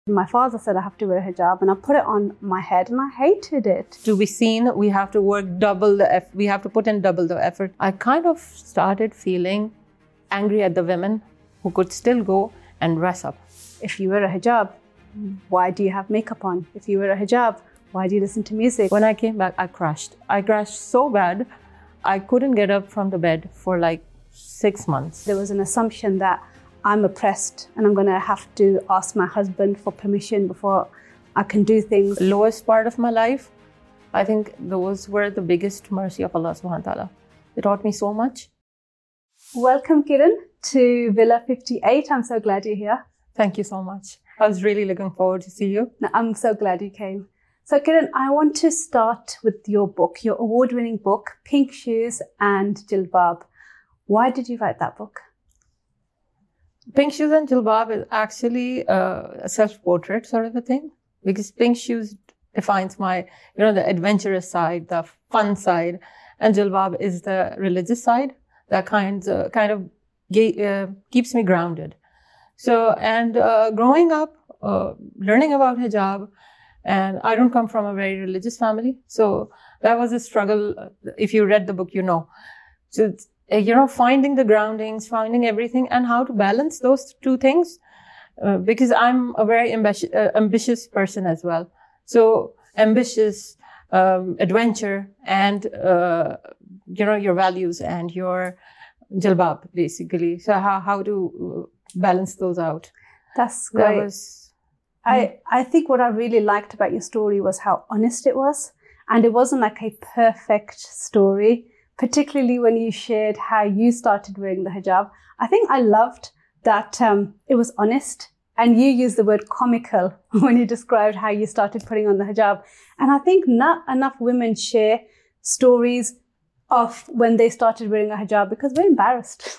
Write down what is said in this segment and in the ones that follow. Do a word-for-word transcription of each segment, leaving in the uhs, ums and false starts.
My father said I have to wear a hijab, and I put it on my head, and I hated it. To be seen, we have to work double the effort. We have to put in double the effort. I kind of started feeling angry at the women who could still go and dress up. If you wear a hijab, why do you have makeup on? If you wear a hijab, why do you listen to music? When I came back, I crashed. I crashed so bad, I couldn't get up from the bed for like six months. There was an assumption that I'm oppressed and I'm going to have to ask my husband for permission before I can do things. The lowest part of my life, I think those were the biggest mercy of Allah subhanahu wa ta'ala. It taught me so much. Welcome, Kiran, to Villa fifty-eight. I'm so glad you're here. Thank you so much. I was really looking forward to see you. No, I'm so glad you came. So, Kiran, I want to start with your book, your award-winning book, Pink Shoes and Jilbab. Why did you write that book? Pink Shoes and Jilbab is actually uh, a self-portrait sort of a thing, because Pink Shoes defines my, you know, the adventurous side, the fun side, and Jilbab is the religious side that kind, uh, kind of uh, keeps me grounded. So, and uh, growing up, uh, learning about hijab, and I don't come from a very religious family, so that was a struggle. If you read the book, you know. So, it's, you know, finding the groundings, finding everything, and how to balance those two things. Uh, because I'm a very ambitious, uh, ambitious person as well. So ambitious, um, adventure, and, uh, you know, your values and your jilbab, basically. So how, how to balance those out. That's great. That was, I, I think what I really liked about your story was how honest it was. And it wasn't like a perfect story, particularly when you shared how you started wearing the hijab. I think I loved that um, it was honest, and you used the word comical when you described how you started putting on the hijab. And I think not enough women share stories of when they started wearing a hijab because we're embarrassed.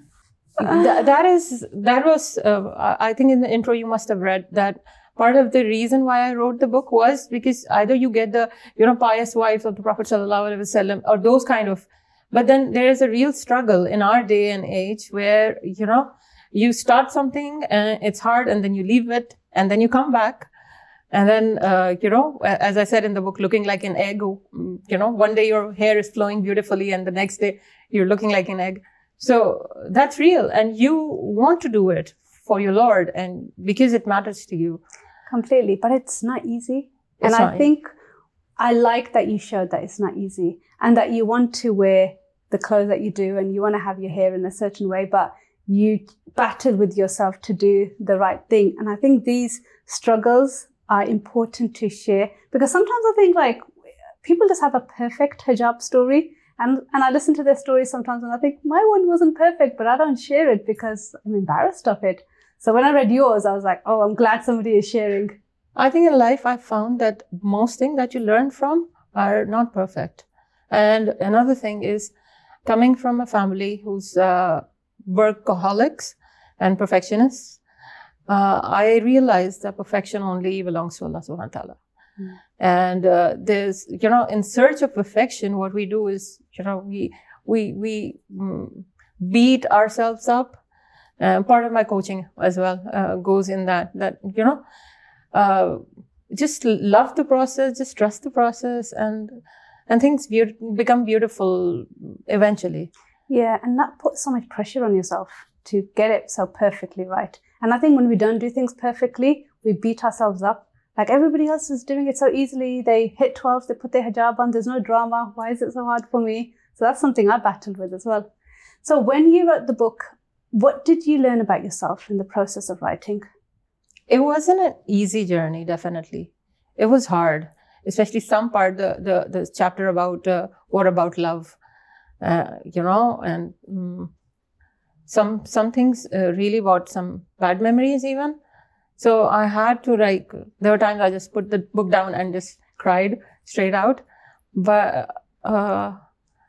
Th- that is, that was, uh, I think in the intro you must have read that part of the reason why I wrote the book was because either you get the, you know, pious wives of the Prophet sallallahu alaihi wasallam or those kind of, but then there is a real struggle in our day and age where, you know, you start something and it's hard and then you leave it and then you come back. And then, uh, you know, as I said in the book, looking like an egg, you know, one day your hair is flowing beautifully and the next day you're looking like an egg. So that's real. And you want to do it for your Lord and because it matters to you. Completely. But it's not easy. It's and I not. think I like that you showed that it's not easy and that you want to wear the clothes that you do and you want to have your hair in a certain way, but you battle with yourself to do the right thing. And I think these struggles are important to share because sometimes I think like people just have a perfect hijab story. And, and I listen to their stories sometimes and I think my one wasn't perfect, but I don't share it because I'm embarrassed of it. So when I read yours, I was like, oh, I'm glad somebody is sharing. I think in life, I found that most things that you learn from are not perfect. And another thing is coming from a family who's uh, workaholics and perfectionists, uh, I realized that perfection only belongs to Allah subhanahu wa ta'ala. Mm. And uh, there's, you know, in search of perfection, what we do is, you know, we, we, we mm, beat ourselves up. Uh, part of my coaching as well uh, goes in that, that, you know, uh, just love the process, just trust the process and, and things be- become beautiful eventually. Yeah. And not put so much pressure on yourself to get it so perfectly right. And I think when we don't do things perfectly, we beat ourselves up. Like everybody else is doing it so easily. They hit twelve, they put their hijab on. There's no drama. Why is it so hard for me? So that's something I battled with as well. So when you wrote the book, what did you learn about yourself in the process of writing? It wasn't an easy journey, definitely. It was hard, especially some part, the, the, the chapter about, uh, what about love, uh, you know, and um, some, some things uh, really brought some bad memories even. So I had to like, there were times I just put the book down and just cried straight out. But, uh,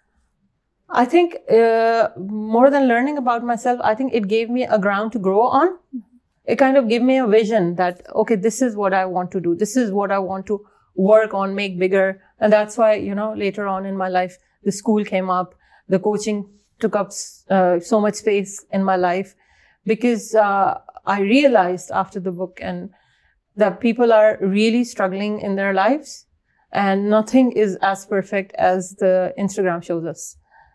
I think, uh, more than learning about myself, I think it gave me a ground to grow on. It kind of gave me a vision that, okay, this is what I want to do. This is what I want to work on, make bigger. And that's why, you know, later on in my life, the school came up, the coaching took up, uh, so much space in my life because, uh, I realized after the book and that people are really struggling in their lives, and nothing is as perfect as the Instagram shows us.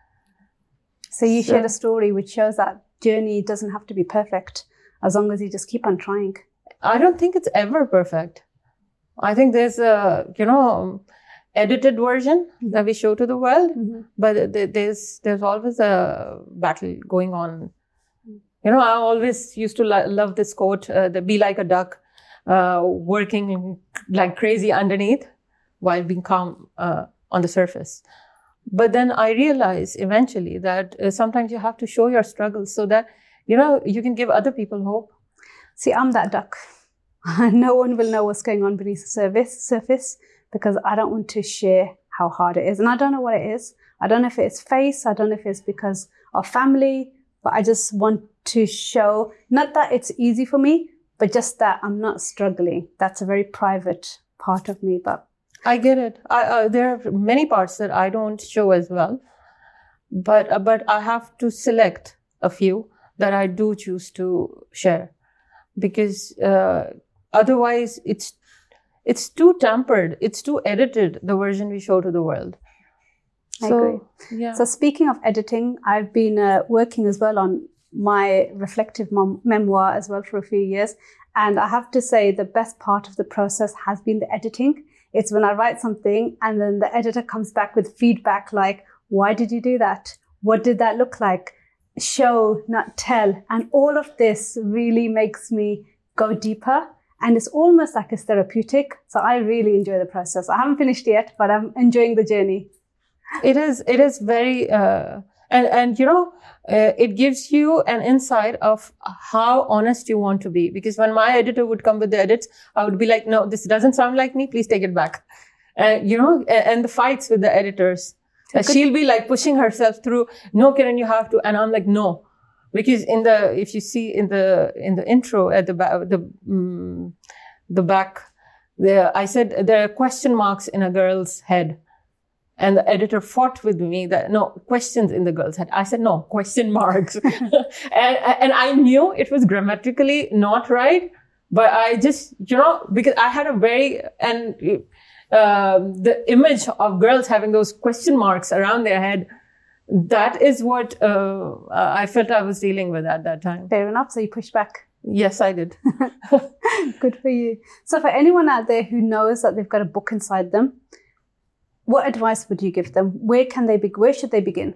So you So- shared a story which shows that journey doesn't have to be perfect as long as you just keep on trying. I don't think it's ever perfect. I think there's a, you know, edited version that we show to the world, Mm-hmm. but th- there's there's always a battle going on. You know, I always used to lo- love this quote, uh, the be like a duck, uh, working like crazy underneath while being calm uh, on the surface. But then I realized eventually that uh, sometimes you have to show your struggles so that, you know, you can give other people hope. See, I'm that duck. No one will know what's going on beneath the surface, surface because I don't want to share how hard it is. And I don't know what it is. I don't know if it's face. I don't know if it's because of family. But I just want to show, not that it's easy for me, but just that I'm not struggling. That's a very private part of me. But I get it. I, uh, there are many parts that I don't show as well. But, uh, but I have to select a few that I do choose to share. Because uh, otherwise it's it's too tampered, it's too edited, the version we show to the world. I so, agree. Yeah. So speaking of editing, I've been uh, working as well on my reflective mem- memoir as well for a few years. And I have to say the best part of the process has been the editing. It's when I write something and then the editor comes back with feedback like, why did you do that? What did that look like? Show, not tell. And all of this really makes me go deeper. And it's almost like it's therapeutic. So I really enjoy the process. I haven't finished yet, but I'm enjoying the journey. It is, it is very, uh, and, and, you know, uh, it gives you an insight of how honest you want to be. Because when my editor would come with the edits, I would be like, no, this doesn't sound like me. Please take it back. And, you know, and, and the fights with the editors. Uh, she'll be like pushing herself through, no, Kiran, you have to. And I'm like, no. Because in the, if you see in the, in the intro at the back, the, um, the back, there, I said there are question marks in a girl's head. And the editor fought with me that, no, questions in the girl's head. I said, no, question marks. and, and I knew it was grammatically not right, but I just, you know, because I had a very, and uh, the image of girls having those question marks around their head, that is what uh, I felt I was dealing with at that time. Fair enough. So you pushed back. Yes, I did. Good for you. So for anyone out there who knows that they've got a book inside them, what advice would you give them? Where can they be? Where should they begin?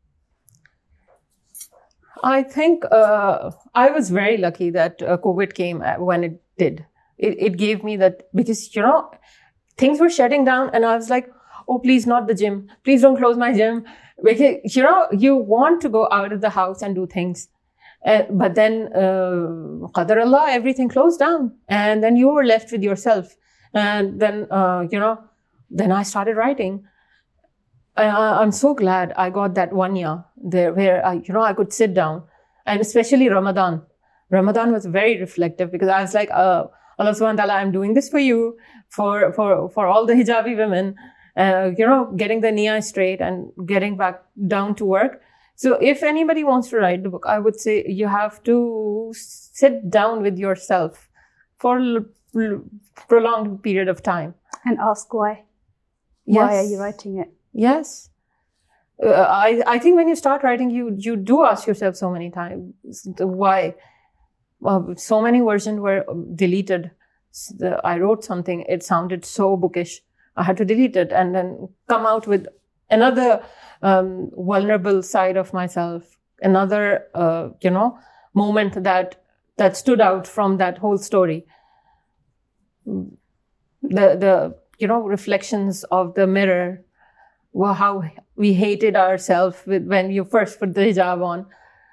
I think uh, I was very lucky that uh, COVID came when it did. It, it gave me that, because, you know, things were shutting down and I was like, oh, please not the gym. Please don't close my gym. Because, you know, you want to go out of the house and do things. Uh, but then, uh, Qadar Allah, everything closed down. And then you were left with yourself. And then, uh, you know, then I started writing. And I, I'm so glad I got that one year there where I, you know, I could sit down. And especially Ramadan. Ramadan was very reflective because I was like, uh, Allah subhanahu wa ta'ala, I'm doing this for you, for, for, for all the hijabi women, uh, you know, getting the niyyah straight and getting back down to work. So if anybody wants to write the book, I would say you have to sit down with yourself for a l- prolonged period of time. And ask why. Yes. Why are you writing it? Yes. Uh, I, I think when you start writing, you, you do ask yourself so many times, the why. Uh, so many versions were deleted. The, I wrote something, it sounded so bookish. I had to delete it and then come out with another um, vulnerable side of myself, another, uh, you know, moment that, that stood out from that whole story. The, the, you know, reflections of the mirror, well, how we hated ourselves with when you first put the hijab on.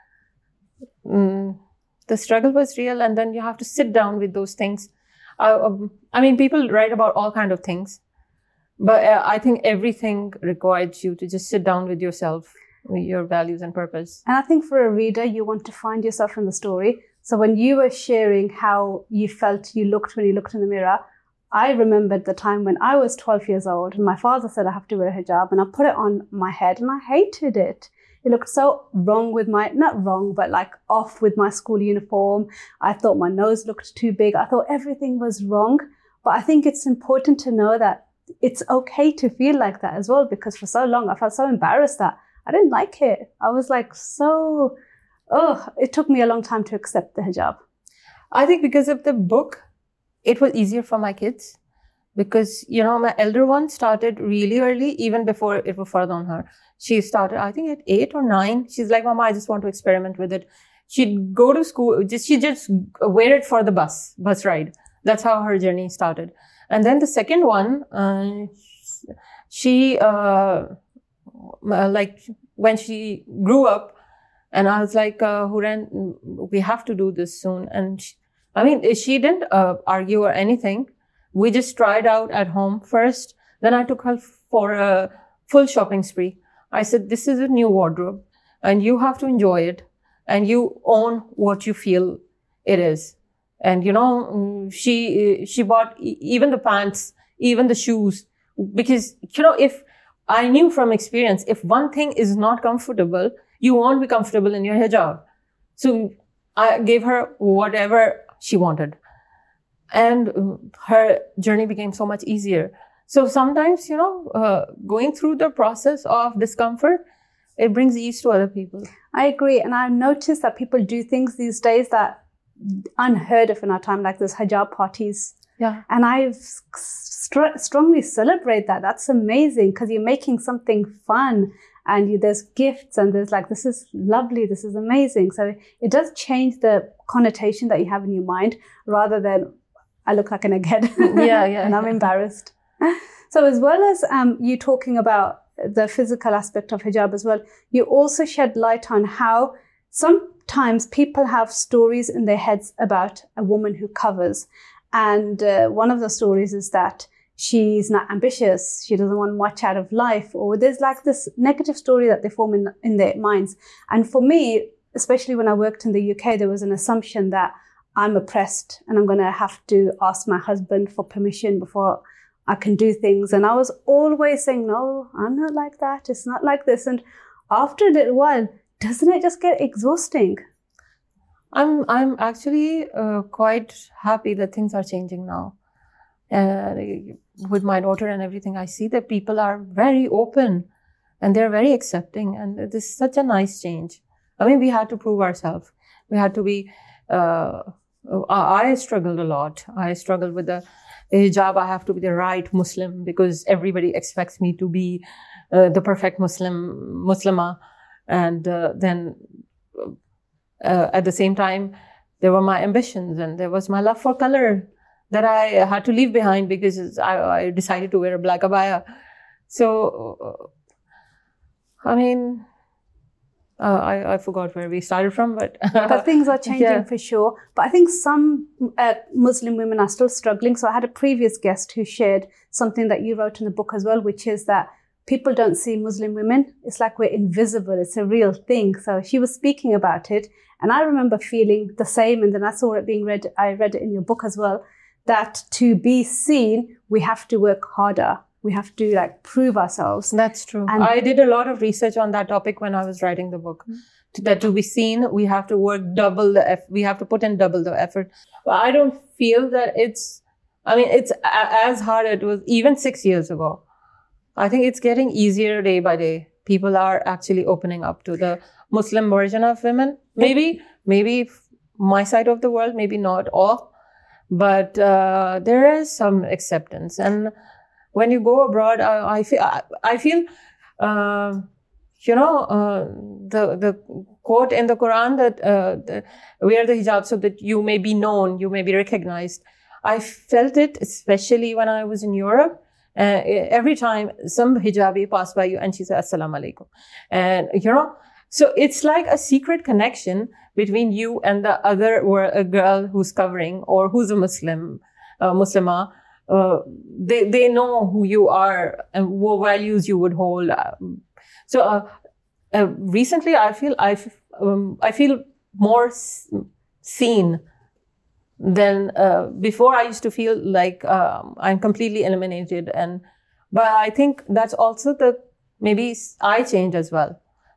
Mm, the struggle was real, and then you have to sit down with those things. Uh, um, I mean, people write about all kinds of things, but uh, I think everything requires you to just sit down with yourself, with your values and purpose. And I think for a reader, you want to find yourself in the story. So when you were sharing how you felt you looked when you looked in the mirror, I remembered the time when I was twelve years old and my father said I have to wear a hijab, and I put it on my head and I hated it. it looked so wrong with my, not wrong, but like off with my school uniform. I thought my nose looked too big. I thought everything was wrong. But I think it's important to know that it's okay to feel like that as well, because for so long I felt so embarrassed that I didn't like it. I was like so, oh, it took me a long time to accept the hijab. I think because of the book, it was easier for my kids. Because, you know, my elder one started really early, even before it was further on her. She started, I think, at eight or nine. She's like, Mama, I just want to experiment with it. She'd go to school, just she just waited for the bus, bus ride. That's how her journey started. And then the second one, uh, she, uh, like, when she grew up, and I was like, uh, Huren, we have to do this soon. And she, I mean, she didn't uh, argue or anything. We just tried out at home first. Then I took her for a full shopping spree. I said, this is a new wardrobe and you have to enjoy it and you own what you feel it is. And, you know, she, she bought even the pants, even the shoes, because, you know, if I knew from experience, if one thing is not comfortable, you won't be comfortable in your hijab. So I gave her whatever she wanted. And her journey became so much easier. So sometimes, you know, uh, going through the process of discomfort, it brings ease to other people. I agree. And I've noticed that people do things these days that unheard of in our time, like those hijab parties. Yeah. And I str- strongly celebrate that. That's amazing because you're making something fun and you, there's gifts and there's like, this is lovely, this is amazing. So it does change the connotation that you have in your mind rather than I look like an egghead. Yeah, yeah. And I'm yeah. embarrassed. So as well as um, you talking about the physical aspect of hijab as well, you also shed light on how sometimes people have stories in their heads about a woman who covers. And uh, one of the stories is that she's not ambitious, she doesn't want much out of life, or there's like this negative story that they form in, in their minds. And for me, especially when I worked in the U K, there was an assumption that I'm oppressed and I'm going to have to ask my husband for permission before I can do things. And I was always saying, no, I'm not like that. It's not like this. And after a little while, doesn't it just get exhausting? I'm I'm actually uh, quite happy that things are changing now. Uh, with my daughter and everything, I see that people are very open and they're very accepting. And this is such a nice change. I mean, we had to prove ourselves. We had to be... Uh, I struggled a lot. I struggled with the hijab. I have to be the right Muslim because everybody expects me to be uh, the perfect Muslim, Muslimah. And uh, then uh, at the same time, there were my ambitions and there was my love for color that I had to leave behind because I, I decided to wear a black abaya. So, uh, I mean... Uh, I, I forgot where we started from, but... but things are changing yeah. for sure. But I think some uh, Muslim women are still struggling. So I had a previous guest who shared something that you wrote in the book as well, which is that people don't see Muslim women. It's like we're invisible. It's a real thing. So she was speaking about it. And I remember feeling the same. And then I saw it being read. I read it in your book as well, that to be seen, we have to work harder. We have to like prove ourselves. That's true. And I did a lot of research on that topic when I was writing the book. Mm-hmm. That to be seen, we have to work double the effort. We have to put in double the effort. But I don't feel that it's, I mean, it's a- as hard as it was even six years ago. I think it's getting easier day by day. People are actually opening up to the Muslim version of women. Maybe, maybe my side of the world, maybe not all, but uh, there is some acceptance. And when you go abroad, I, I feel, I, I feel, uh, you know, uh, the the quote in the Quran that uh, the, wear the hijab so that you may be known, you may be recognized. I felt it, especially when I was in Europe. Uh, every time some hijabi passed by you and she said, Assalamu alaikum. And, you know, so it's like a secret connection between you and the other or a girl who's covering or who's a Muslim, uh, Muslimah. Uh, they, they know who you are and what values you would hold. So, uh, uh, recently I feel, I, um, I feel more s- seen than, uh, before. I used to feel like, um, I'm completely eliminated. And, but I think that's also the, maybe I change as well.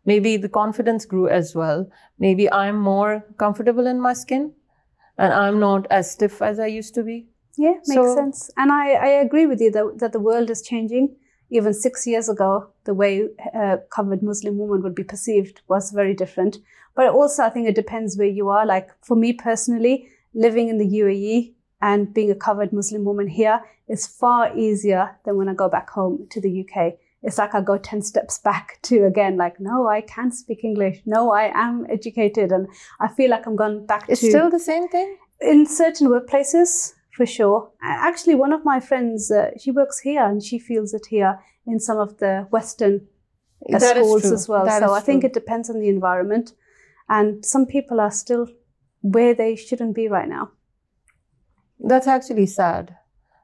maybe the confidence grew as well. Maybe I'm more comfortable in my skin and I'm not as stiff as I used to be. Yeah, makes So- sense. And I, I agree with you that, that the world is changing. Even six years ago, the way a covered Muslim woman would be perceived was very different. But also, I think it depends where you are. Like for me personally, living in the U A E and being a covered Muslim woman here is far easier than when I go back home to the U K. It's like I go ten steps back to again, like, no, I can speak English. No, I am educated. And I feel like I'm going back It's to... still the same thing? In certain workplaces, for sure. Actually, one of my friends, uh, she works here and she feels it here in some of the Western uh, That is schools true. as well. That So is I think true. it depends on the environment. And some people are still where they shouldn't be right now. That's actually sad.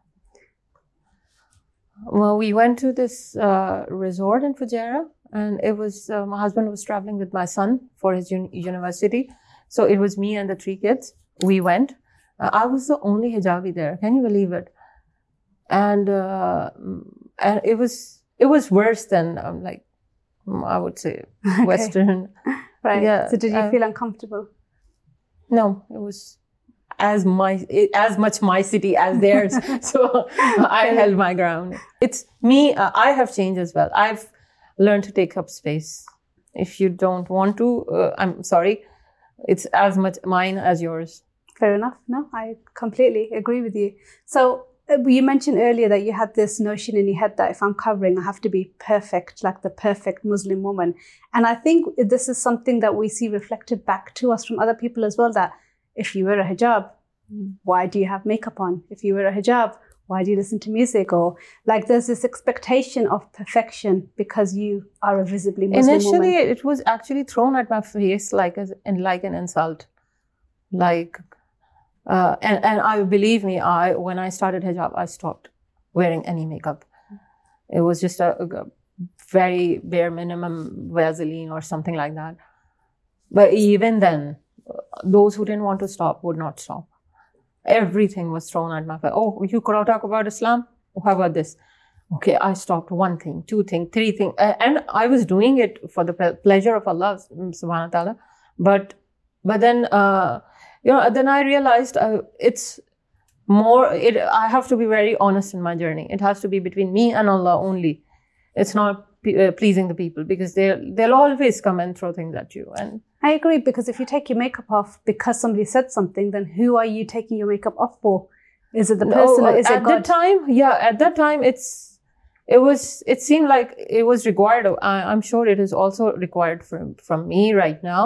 Well, we went to this uh, resort in Fujairah, and it was uh, my husband was traveling with my son for his un- university. So it was me and the three kids. We went. Uh, I was the only hijabi there. Can you believe it? And uh, and it was it was worse than um, like I would say Okay. Western. Right. Yeah, So did you uh, feel uncomfortable? No, it was as my as much my city as theirs. So I held my ground. It's me. Uh, I have changed as well. I've learned to take up space. If you don't want to, uh, I'm sorry. It's as much mine as yours. Fair enough. No, I completely agree with you. So uh, you mentioned earlier that you had this notion in your head that if I'm covering, I have to be perfect, like the perfect Muslim woman. And I think this is something that we see reflected back to us from other people as well, that if you wear a hijab, why do you have makeup on? If you wear a hijab, why do you listen to music? Or like there's this expectation of perfection because you are a visibly Muslim Initially, woman. it was actually thrown at my face like as and like an insult, like. Uh, and, and I believe me, I when I started hijab, I stopped wearing any makeup. It was just a, a very bare minimum Vaseline or something like that. But even then, those who didn't want to stop would not stop. Everything was thrown at my face. Oh, you could talk about Islam? How about this? Okay, I stopped one thing, two things, three things. And I was doing it for the pleasure of Allah, subhanahu wa ta'ala. But, but then... Uh, You know, then I realized uh, it's more, it, I have to be very honest in my journey. It has to be between me and Allah only. It's not p- uh, pleasing the people because they'll, they'll always come and throw things at you. And I agree, because if you take your makeup off because somebody said something, then who are you taking your makeup off for? Is it the person no, or is it at God? that time, yeah, at that time, it's, it was, it seemed like it was required. Of, I, I'm sure it is also required from, from me right now.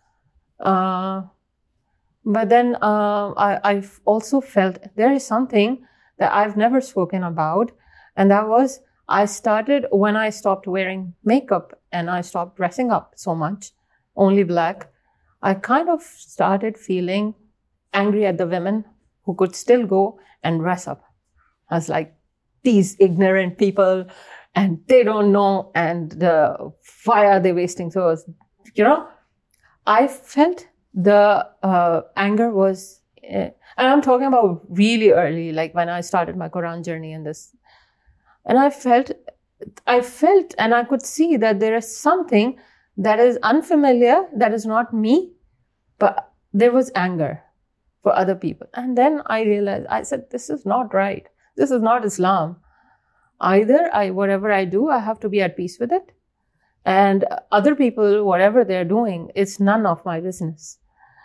Uh, But then uh, I, I've also felt there is something that I've never spoken about. And that was, I started when I stopped wearing makeup and I stopped dressing up so much, only black. I kind of started feeling angry at the women who could still go and dress up. I was like, these ignorant people, and they don't know, and uh, why are they wasting? So, you know, I felt the uh, anger was, uh, and I'm talking about really early, like when I started my Quran journey and this. And I felt, I felt and I could see that there is something that is unfamiliar, that is not me, but there was anger for other people. And then I realized, I said, this is not right. This is not Islam. Either I, whatever I do, I have to be at peace with it. And other people, whatever they're doing, it's none of my business.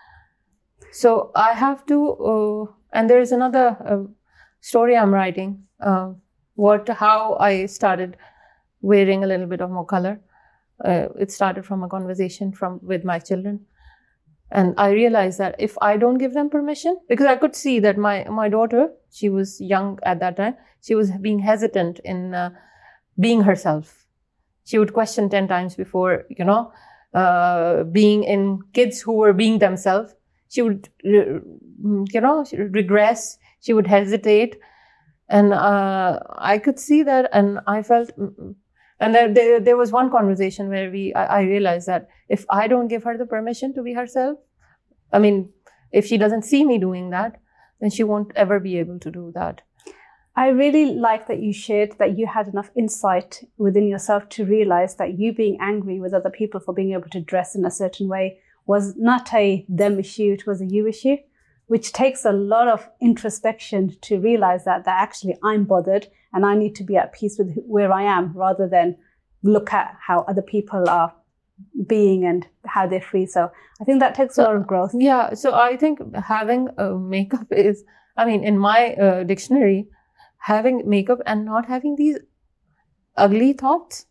So I have to, uh, and there is another uh, story I'm writing, uh, what, how I started wearing a little bit of more color. Uh, it started from a conversation from with my children. And I realized that if I don't give them permission, because I could see that my, my daughter, she was young at that time, she was being hesitant in uh, being herself. She would question ten times before, you know, uh, being in kids who were being themselves. She would, you know, regress. She would hesitate. And uh, I could see that, and I felt, and there, there, there was one conversation where we, I, I realized that if I don't give her the permission to be herself, I mean, if she doesn't see me doing that, then she won't ever be able to do that. I really like that you shared that you had enough insight within yourself to realize that you being angry with other people for being able to dress in a certain way was not a them issue, it was a you issue, which takes a lot of introspection to realize that, that actually I'm bothered and I need to be at peace with where I am rather than look at how other people are being and how they're free. So I think that takes so, a lot of growth. Yeah. So I think having uh, makeup is, I mean, in my uh, dictionary, having makeup and not having these ugly thoughts,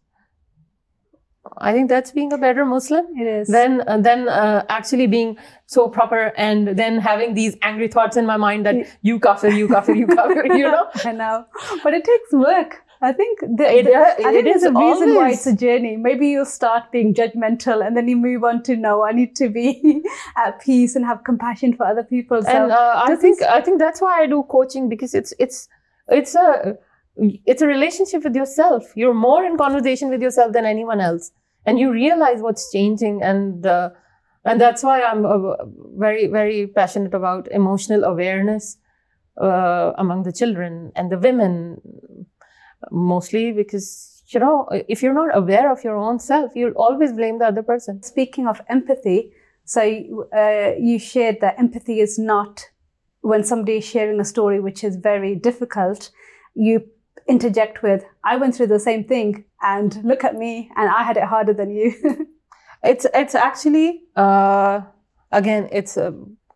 I think that's being a better Muslim. It is. Then, uh, then uh, actually being so proper and then having these angry thoughts in my mind that you kafir, you kafir, you kafir, you know? I know. But it takes work. I think, the, it, the, uh, I think it there's is a reason always. why it's a journey. Maybe you'll start being judgmental and then you move on to, no, I need to be at peace and have compassion for other people. So and uh, I think, I think that's why I do coaching, because it's, it's, it's a, it's a relationship with yourself. You're more in conversation with yourself than anyone else. And you realize what's changing. And, uh, and that's why I'm uh, very, very passionate about emotional awareness, uh, among the children and the women, mostly because, you know, if you're not aware of your own self, you'll always blame the other person. Speaking of empathy, so, uh, you shared that empathy is not when somebody is sharing a story which is very difficult, you interject with, I went through the same thing and look at me and I had it harder than you. it's, it's actually, uh, again, it's, uh,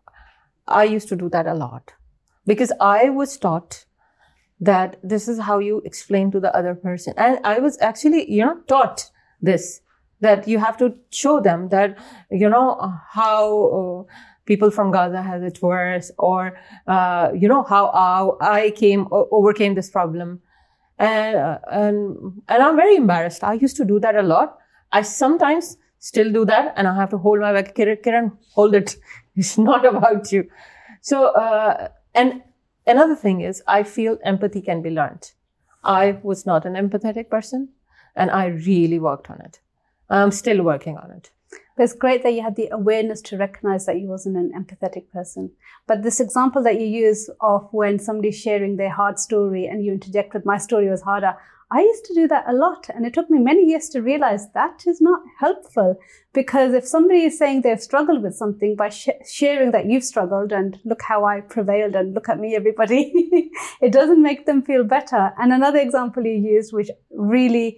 I used to do that a lot because I was taught that this is how you explain to the other person. And I was actually, you know, taught this, that you have to show them that, you know, how, uh, people from Gaza has it worse, or, uh, you know, how, how I came, overcame this problem. And, uh, and, and I'm very embarrassed. I used to do that a lot. I sometimes still do that and I have to hold my back. Kiran, Kiran, hold it. It's not about you. So, uh, and another thing is I feel empathy can be learned. I was not an empathetic person and I really worked on it. I'm still working on it. But it's great that you had the awareness to recognize that you wasn't an empathetic person. But this example that you use of when somebody's sharing their hard story and you interject with my story was harder, I used to do that a lot. And it took me many years to realize that is not helpful. Because if somebody is saying they've struggled with something by sh- sharing that you've struggled and look how I prevailed and look at me, everybody, it doesn't make them feel better. And another example you used, which really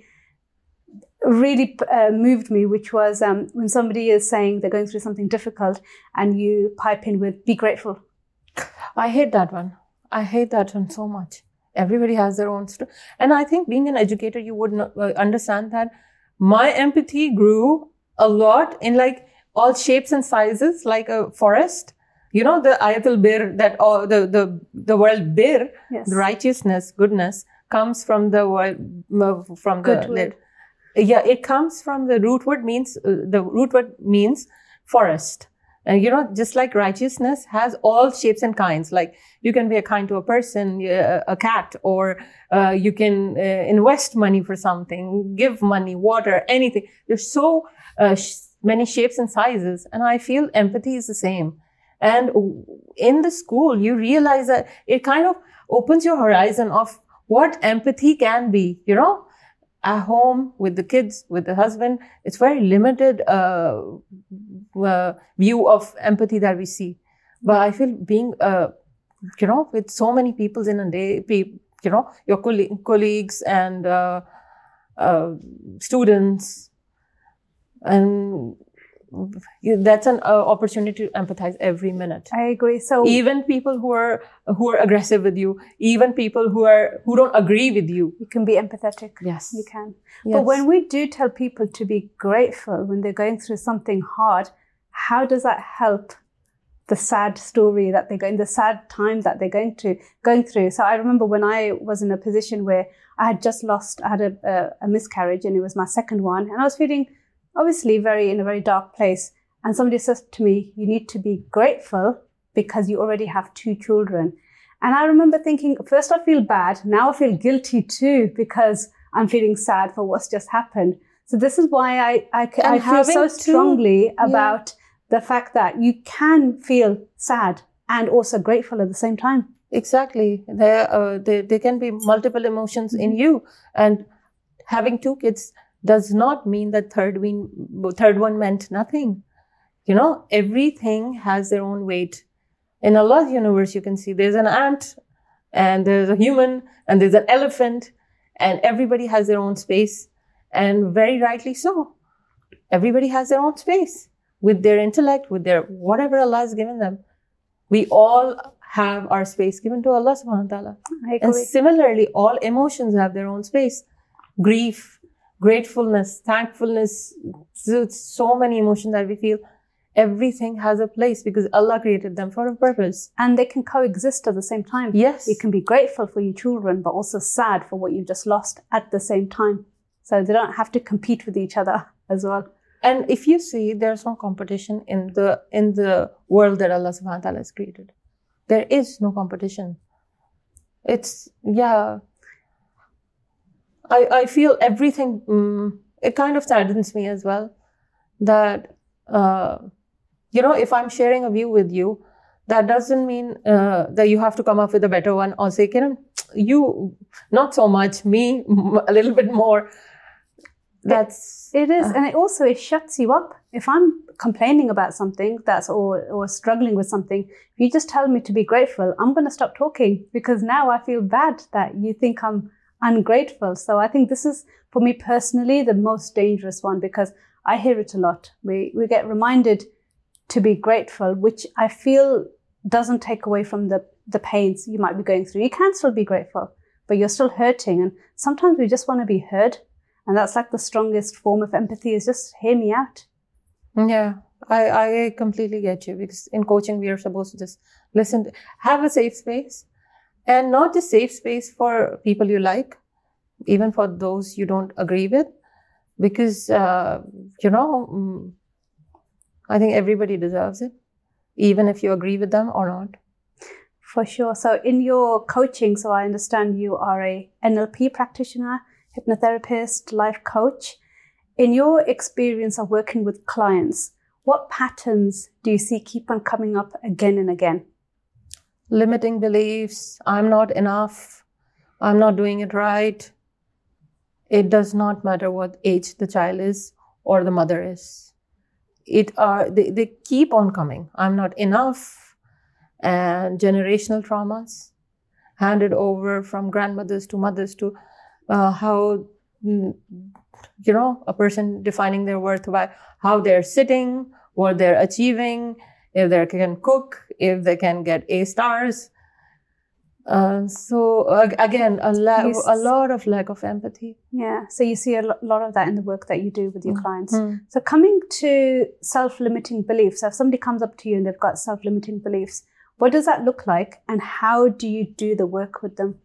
really uh, moved me, which was um, when somebody is saying they're going through something difficult and you pipe in with, be grateful. I hate that one. I hate that one so much. Everybody has their own story. And I think being an educator, you would not, uh, understand that my empathy grew a lot in like all shapes and sizes, like a forest. You know, the Ayatul Bir, that uh, the, the, the word Bir, yes. the righteousness, goodness, comes from the word, from the, Good yeah, it comes from the root word means, uh, the root word means forest. And, you know, just like righteousness has all shapes and kinds, like you can be a kind to a person, uh, a cat, or, uh, you can uh, invest money for something, give money, water, anything. There's so, uh, sh- many shapes and sizes. And I feel empathy is the same. And in the school, you realize that it kind of opens your horizon of what empathy can be, you know? At home, with the kids, with the husband, it's very limited uh, uh, view of empathy that we see. But I feel being, uh, you know, with so many people in a day, you know, your coll- colleagues and uh, uh, students, and that's an uh, opportunity to empathize every minute. I agree. So even people who are who are aggressive with you, even people who are who don't agree with you, you can be empathetic. Yes, you can. Yes. But when we do tell people to be grateful when they're going through something hard, how does that help the sad story that they're going, the sad time that they're going to going through? So I remember when I was in a position where I had just lost, I had a, a, a miscarriage, and it was my second one, and I was feeling obviously very in a very dark place. And somebody says to me, you need to be grateful because you already have two children. And I remember thinking, first I feel bad. Now I feel guilty too, because I'm feeling sad for what's just happened. So this is why I, I, I feel so strongly to, about yeah. the fact that you can feel sad and also grateful at the same time. Exactly. There, uh, there, there can be multiple emotions in you, and having two kids does not mean that third one, third one meant nothing. You know, everything has their own weight. In Allah's universe, you can see there's an ant, and there's a human, and there's an elephant, and everybody has their own space, and very rightly so. Everybody has their own space with their intellect, with their whatever Allah has given them. We all have our space given to Allah subhanahu wa ta'ala. And similarly, all emotions have their own space. Grief, gratefulness, thankfulness, so many emotions that we feel. Everything has a place because Allah created them for a purpose. And they can coexist at the same time. Yes. You can be grateful for your children, but also sad for what you've just lost at the same time. So they don't have to compete with each other as well. And if you see, there's no competition in the in the world that Allah subhanahu wa ta'ala has created. There is no competition. It's, yeah. I, I feel everything, um, it kind of saddens me as well. That, uh, you know, if I'm sharing a view with you, that doesn't mean uh, that you have to come up with a better one or say, Kiran, you, not so much, me, a little bit more. That's it is, uh, and it also it shuts you up. If I'm complaining about something that's or or struggling with something, if you just tell me to be grateful, I'm going to stop talking because now I feel bad that you think I'm ungrateful. So I think this is for me personally the most dangerous one because I hear it a lot. We we get reminded to be grateful, which I feel doesn't take away from the the pains you might be going through. You can still be grateful, but you're still hurting, and sometimes we just want to be heard. And that's like the strongest form of empathy is just hear me out. Yeah, I, I completely get you because in coaching, we are supposed to just listen, to, have a safe space and not just safe space for people you like, even for those you don't agree with, because, uh, you know, I think everybody deserves it, even if you agree with them or not. For sure. So in your coaching, so I understand you are a N L P practitioner, hypnotherapist, life coach. In your experience of working with clients, what patterns do you see keep on coming up again and again? Limiting beliefs. I'm not enough. I'm not doing it right. It does not matter what age the child is or the mother is. It are they, they keep on coming. I'm not enough. And generational traumas handed over from grandmothers to mothers to Uh, how, you know, a person defining their worth by how they're sitting, what they're achieving, if they can cook, if they can get A stars. Uh, so uh, again, a, la- a lot of lack of empathy. Yeah. So you see a lot of that in the work that you do with your mm. clients. Mm. So coming to self-limiting beliefs, so if somebody comes up to you and they've got self-limiting beliefs, what does that look like and how do you do the work with them?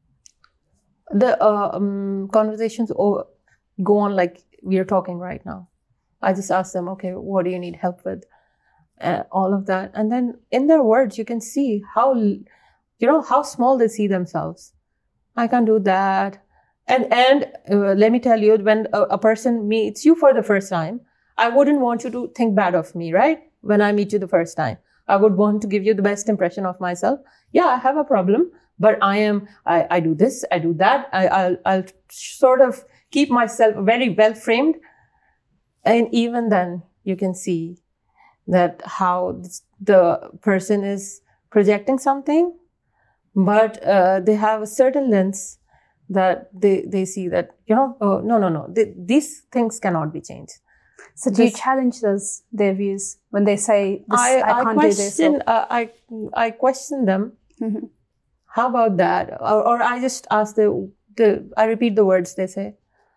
The uh, um, conversations go on like we are talking right now. I just ask them, okay, what do you need help with? Uh, all of that. And then in their words, you can see how, you know, how small they see themselves. I can't do that. And, and uh, let me tell you, when a, a person meets you for the first time, I wouldn't want you to think bad of me, right? When I meet you the first time, I would want to give you the best impression of myself. Yeah, I have a problem. But I am, I, I do this, I do that. I, I'll, I'll sort of keep myself very well framed. And even then you can see that how the person is projecting something, but uh, they have a certain lens that they, they see that, you know, oh, no, no, no, they, these things cannot be changed. So do this, you challenge those, their views when they say, this, I, I can't I do question, this? Or... Uh, I, I question them. Mm-hmm. How about that? Or, or I just ask the, the, I repeat the words they say.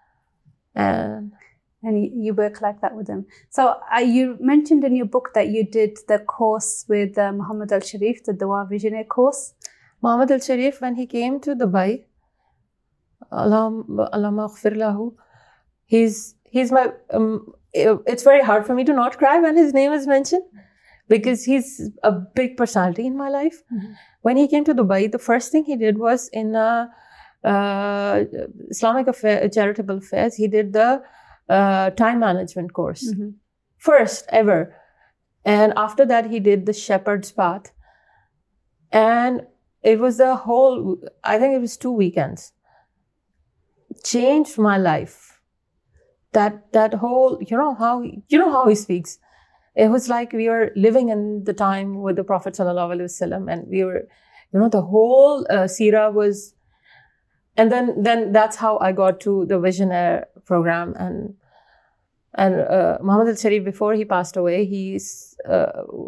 And, and you work like that with them. So uh, you mentioned in your book that you did the course with uh, Muhammad Al-Sharif, the Dua Visionaire course. Muhammad Al-Sharif, when he came to Dubai, Allah maghfir lahu, he's, he's my, um, it's very hard for me to not cry when his name is mentioned because he's a big personality in my life. Mm-hmm. When he came to Dubai, the first thing he did was in uh, uh, Islamic affair, charitable affairs, he did the uh, time management course. Mm-hmm. First ever. And after that, he did the Shepherd's Path. And it was the whole, I think it was two weekends, changed my life. That, that whole, you know how, you know how he speaks. It was like we were living in the time with the Prophet Sallallahu Alaihi Wasallam, and we were, you know, the whole uh, seerah was, and then, then that's how I got to the Visionaire program. And, and, uh, Muhammad al-Sharif, before he passed away, he's, uh,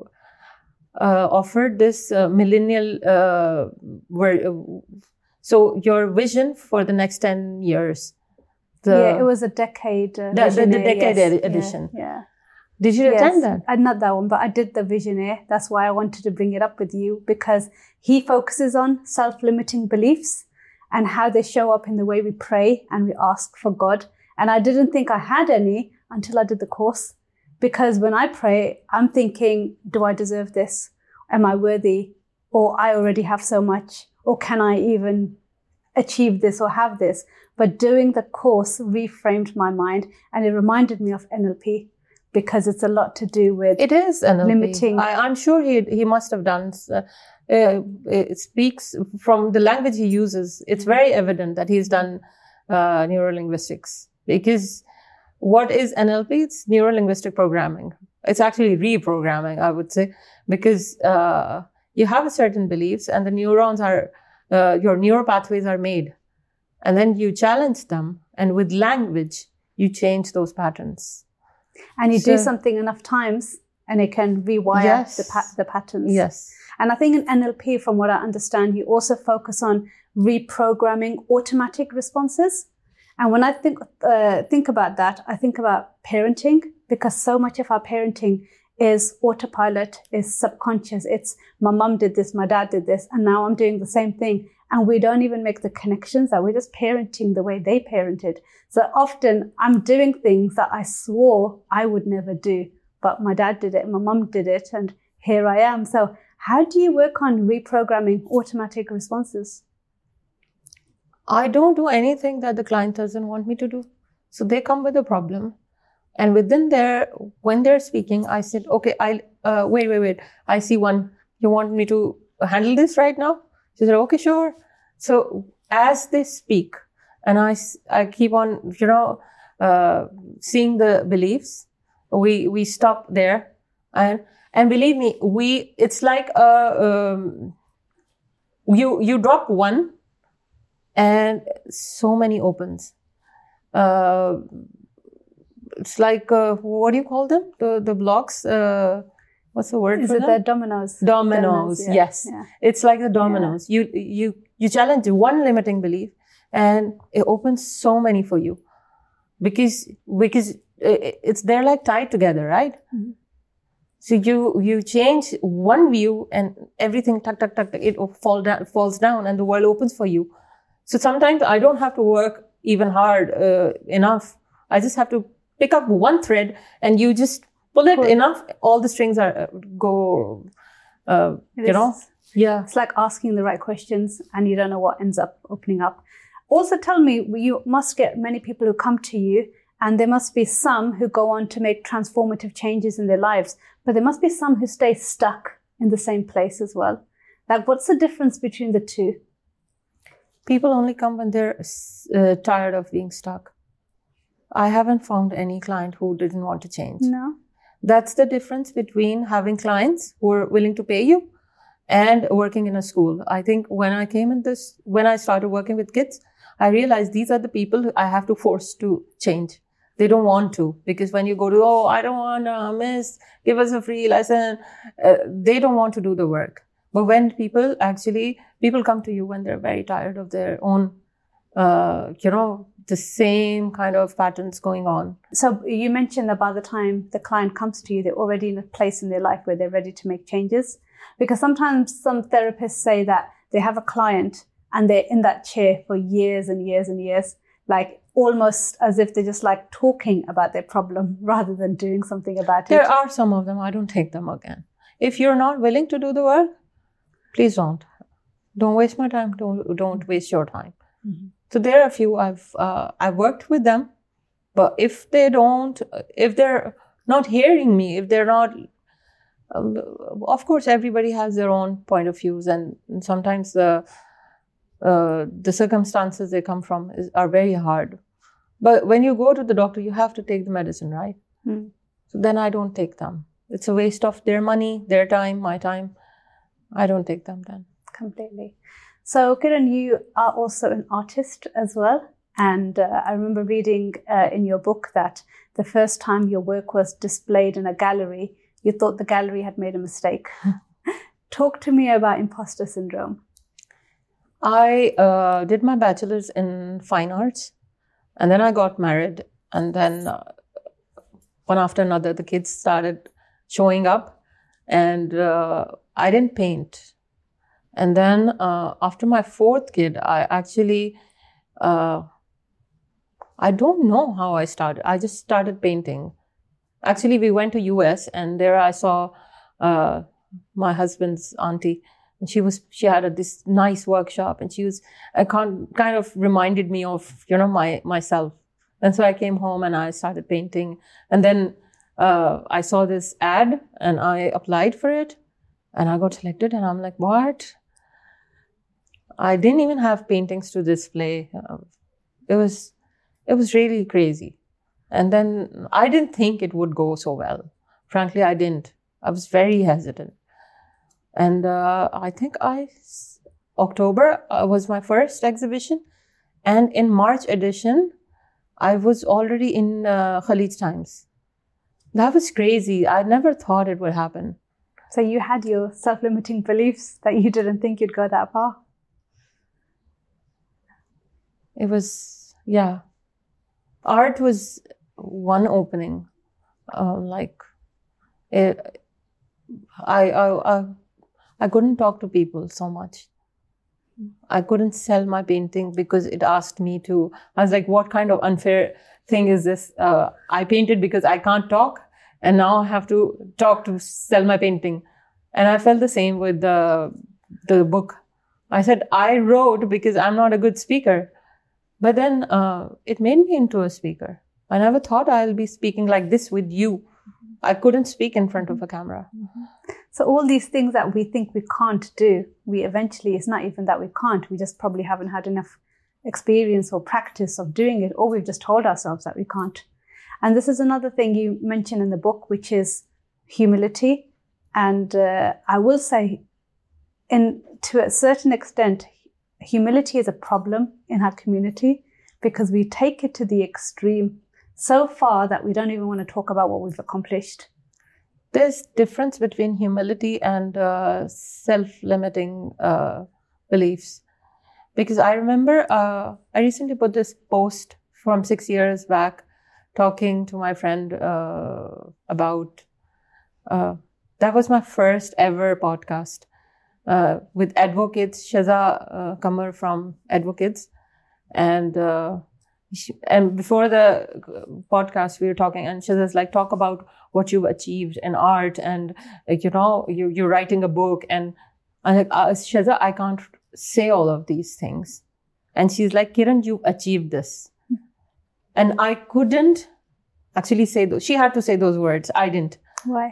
uh, offered this, uh, millennial, uh, where, uh, so your vision for the next ten years. The, yeah, it was a decade. Uh, the, the, the decade yes, edition. Yeah. yeah. Did you yes, attend that? I, not that one, but I did the Visionaire. That's why I wanted to bring it up with you, because he focuses on self-limiting beliefs and how they show up in the way we pray and we ask for God. And I didn't think I had any until I did the course, because when I pray, I'm thinking, do I deserve this? Am I worthy? Or I already have so much? Or can I even achieve this or have this? But doing the course reframed my mind, and it reminded me of N L P, because it's a lot to do with it is N L P. Limiting. I, I'm sure he he must have done. Uh, uh, it speaks from the language he uses. It's very evident that he's done uh, neurolinguistics, because what is N L P? It's neurolinguistic programming. It's actually reprogramming, I would say, because uh, you have a certain beliefs, and the neurons are uh, your neural pathways are made. And then you challenge them, and with language, you change those patterns. And you so, do something enough times, and it can rewire yes, the, pa- the patterns. Yes. And I think in N L P, from what I understand, you also focus on reprogramming automatic responses. And when I think uh, think about that, I think about parenting, because so much of our parenting is autopilot, is subconscious. It's my mum did this, my dad did this, and now I'm doing the same thing. And we don't even make the connections, that we're just parenting the way they parented. So often I'm doing things that I swore I would never do, but my dad did it, my mum did it, and here I am. So how do you work on reprogramming automatic responses? I don't do anything that the client doesn't want me to do. So they come with a problem. And within their, when they're speaking, I said, okay, I uh, wait, wait, wait. I see one. You want me to handle this right now? She said, okay, sure. So as they speak, and I, I keep on, you know, uh, seeing the beliefs, we, we stop there. And, and believe me, we, it's like, a, um, you, you drop one and so many opens. Uh, it's like, uh, what do you call them? The, the blocks, uh, what's the word Is for it them? the dominoes? Dominoes, dominoes yeah. yes. Yeah. It's like the dominoes. Yeah. You, you, you challenge one limiting belief and it opens so many for you. Because, because it's, they're like tied together, right? Mm-hmm. So you, you change one view and everything, tuck, tuck, tuck, it fall down, falls down and the world opens for you. So sometimes I don't have to work even hard uh, enough. I just have to pick up one thread and you just pull it cool. enough. All the strings are uh, go, uh, you is, know. Yeah. It's like asking the right questions and you don't know what ends up opening up. Also tell me, you must get many people who come to you, and there must be some who go on to make transformative changes in their lives, but there must be some who stay stuck in the same place as well. Like, what's the difference between the two? People only come when they're uh, tired of being stuck. I haven't found any client who didn't want to change. No. That's the difference between having clients who are willing to pay you and working in a school. I think when I came in this, when I started working with kids, I realized these are the people who I have to force to change. They don't want to, because when you go to, oh, I don't want to, miss, give us a free lesson, uh, they don't want to do the work. But when people actually, people come to you when they're very tired of their own, uh, you know, the same kind of patterns going on. So you mentioned that by the time the client comes to you, they're already in a place in their life where they're ready to make changes. Because sometimes some therapists say that they have a client and they're in that chair for years and years and years, like almost as if they're just like talking about their problem rather than doing something about there it. There are some of them. I don't take them again. If you're not willing to do the work, please don't. Don't waste my time. Don't, don't waste your time. Mm-hmm. So there are a few I've, uh, I've worked with them, but if they don't, if they're not hearing me, if they're not Um, of course, everybody has their own point of views, and sometimes the uh, the circumstances they come from is, are very hard. But when you go to the doctor, you have to take the medicine, right? Mm. So then I don't take them. It's a waste of their money, their time, my time. I don't take them then. Completely. So, Kiran, you are also an artist as well. And uh, I remember reading uh, in your book that the first time your work was displayed in a gallery, you thought the gallery had made a mistake. Talk to me about imposter syndrome. I uh, did my bachelor's in fine arts, and then I got married. And then uh, one after another, the kids started showing up, and uh, I didn't paint. And then uh, after my fourth kid, I actually, uh, I don't know how I started. I just started painting. Actually, we went to U S, and there I saw uh, my husband's auntie, and she was she had a, this nice workshop, and she was I kind kind of reminded me of you know my myself. And so I came home and I started painting, and then uh, I saw this ad and I applied for it, and I got selected, and I'm like, what? I didn't even have paintings to display. Uh, it was it was really crazy. And then I didn't think it would go so well. Frankly, I didn't. I was very hesitant. And uh, I think I, October uh, was my first exhibition. And in March edition, I was already in uh, Khalid Times. That was crazy. I never thought it would happen. So you had your self-limiting beliefs that you didn't think you'd go that far? It was, yeah. Art was one opening. Uh, like, it, I, I, I, I couldn't talk to people so much. I couldn't sell my painting because it asked me to. I was like, what kind of unfair thing is this? Uh, I painted because I can't talk, and now I have to talk to sell my painting. And I felt the same with the, the book. I said, I wrote because I'm not a good speaker. But then uh, it made me into a speaker. I never thought I'll be speaking like this with you. I couldn't speak in front of a camera. Mm-hmm. So all these things that we think we can't do, we eventually, it's not even that we can't, we just probably haven't had enough experience or practice of doing it, or we've just told ourselves that we can't. And this is another thing you mention in the book, which is humility. And uh, I will say, in to a certain extent, humility is a problem in our community because we take it to the extreme so far that we don't even want to talk about what we've accomplished. There's difference between humility and uh, self-limiting uh, beliefs. Because I remember uh, I recently put this post from six years back talking to my friend uh, about, uh, that was my first ever podcast. Uh, with Advocates, Shaza uh, Kamar from Advocates. And uh, she, and before the podcast, we were talking, and Shaza's like, talk about what you've achieved in art, and like, you know, you, you're writing a book. And I'm like, uh, Shaza, I can't say all of these things. And she's like, Kiran, you've achieved this. And I couldn't actually say those. She had to say those words. I didn't. Why?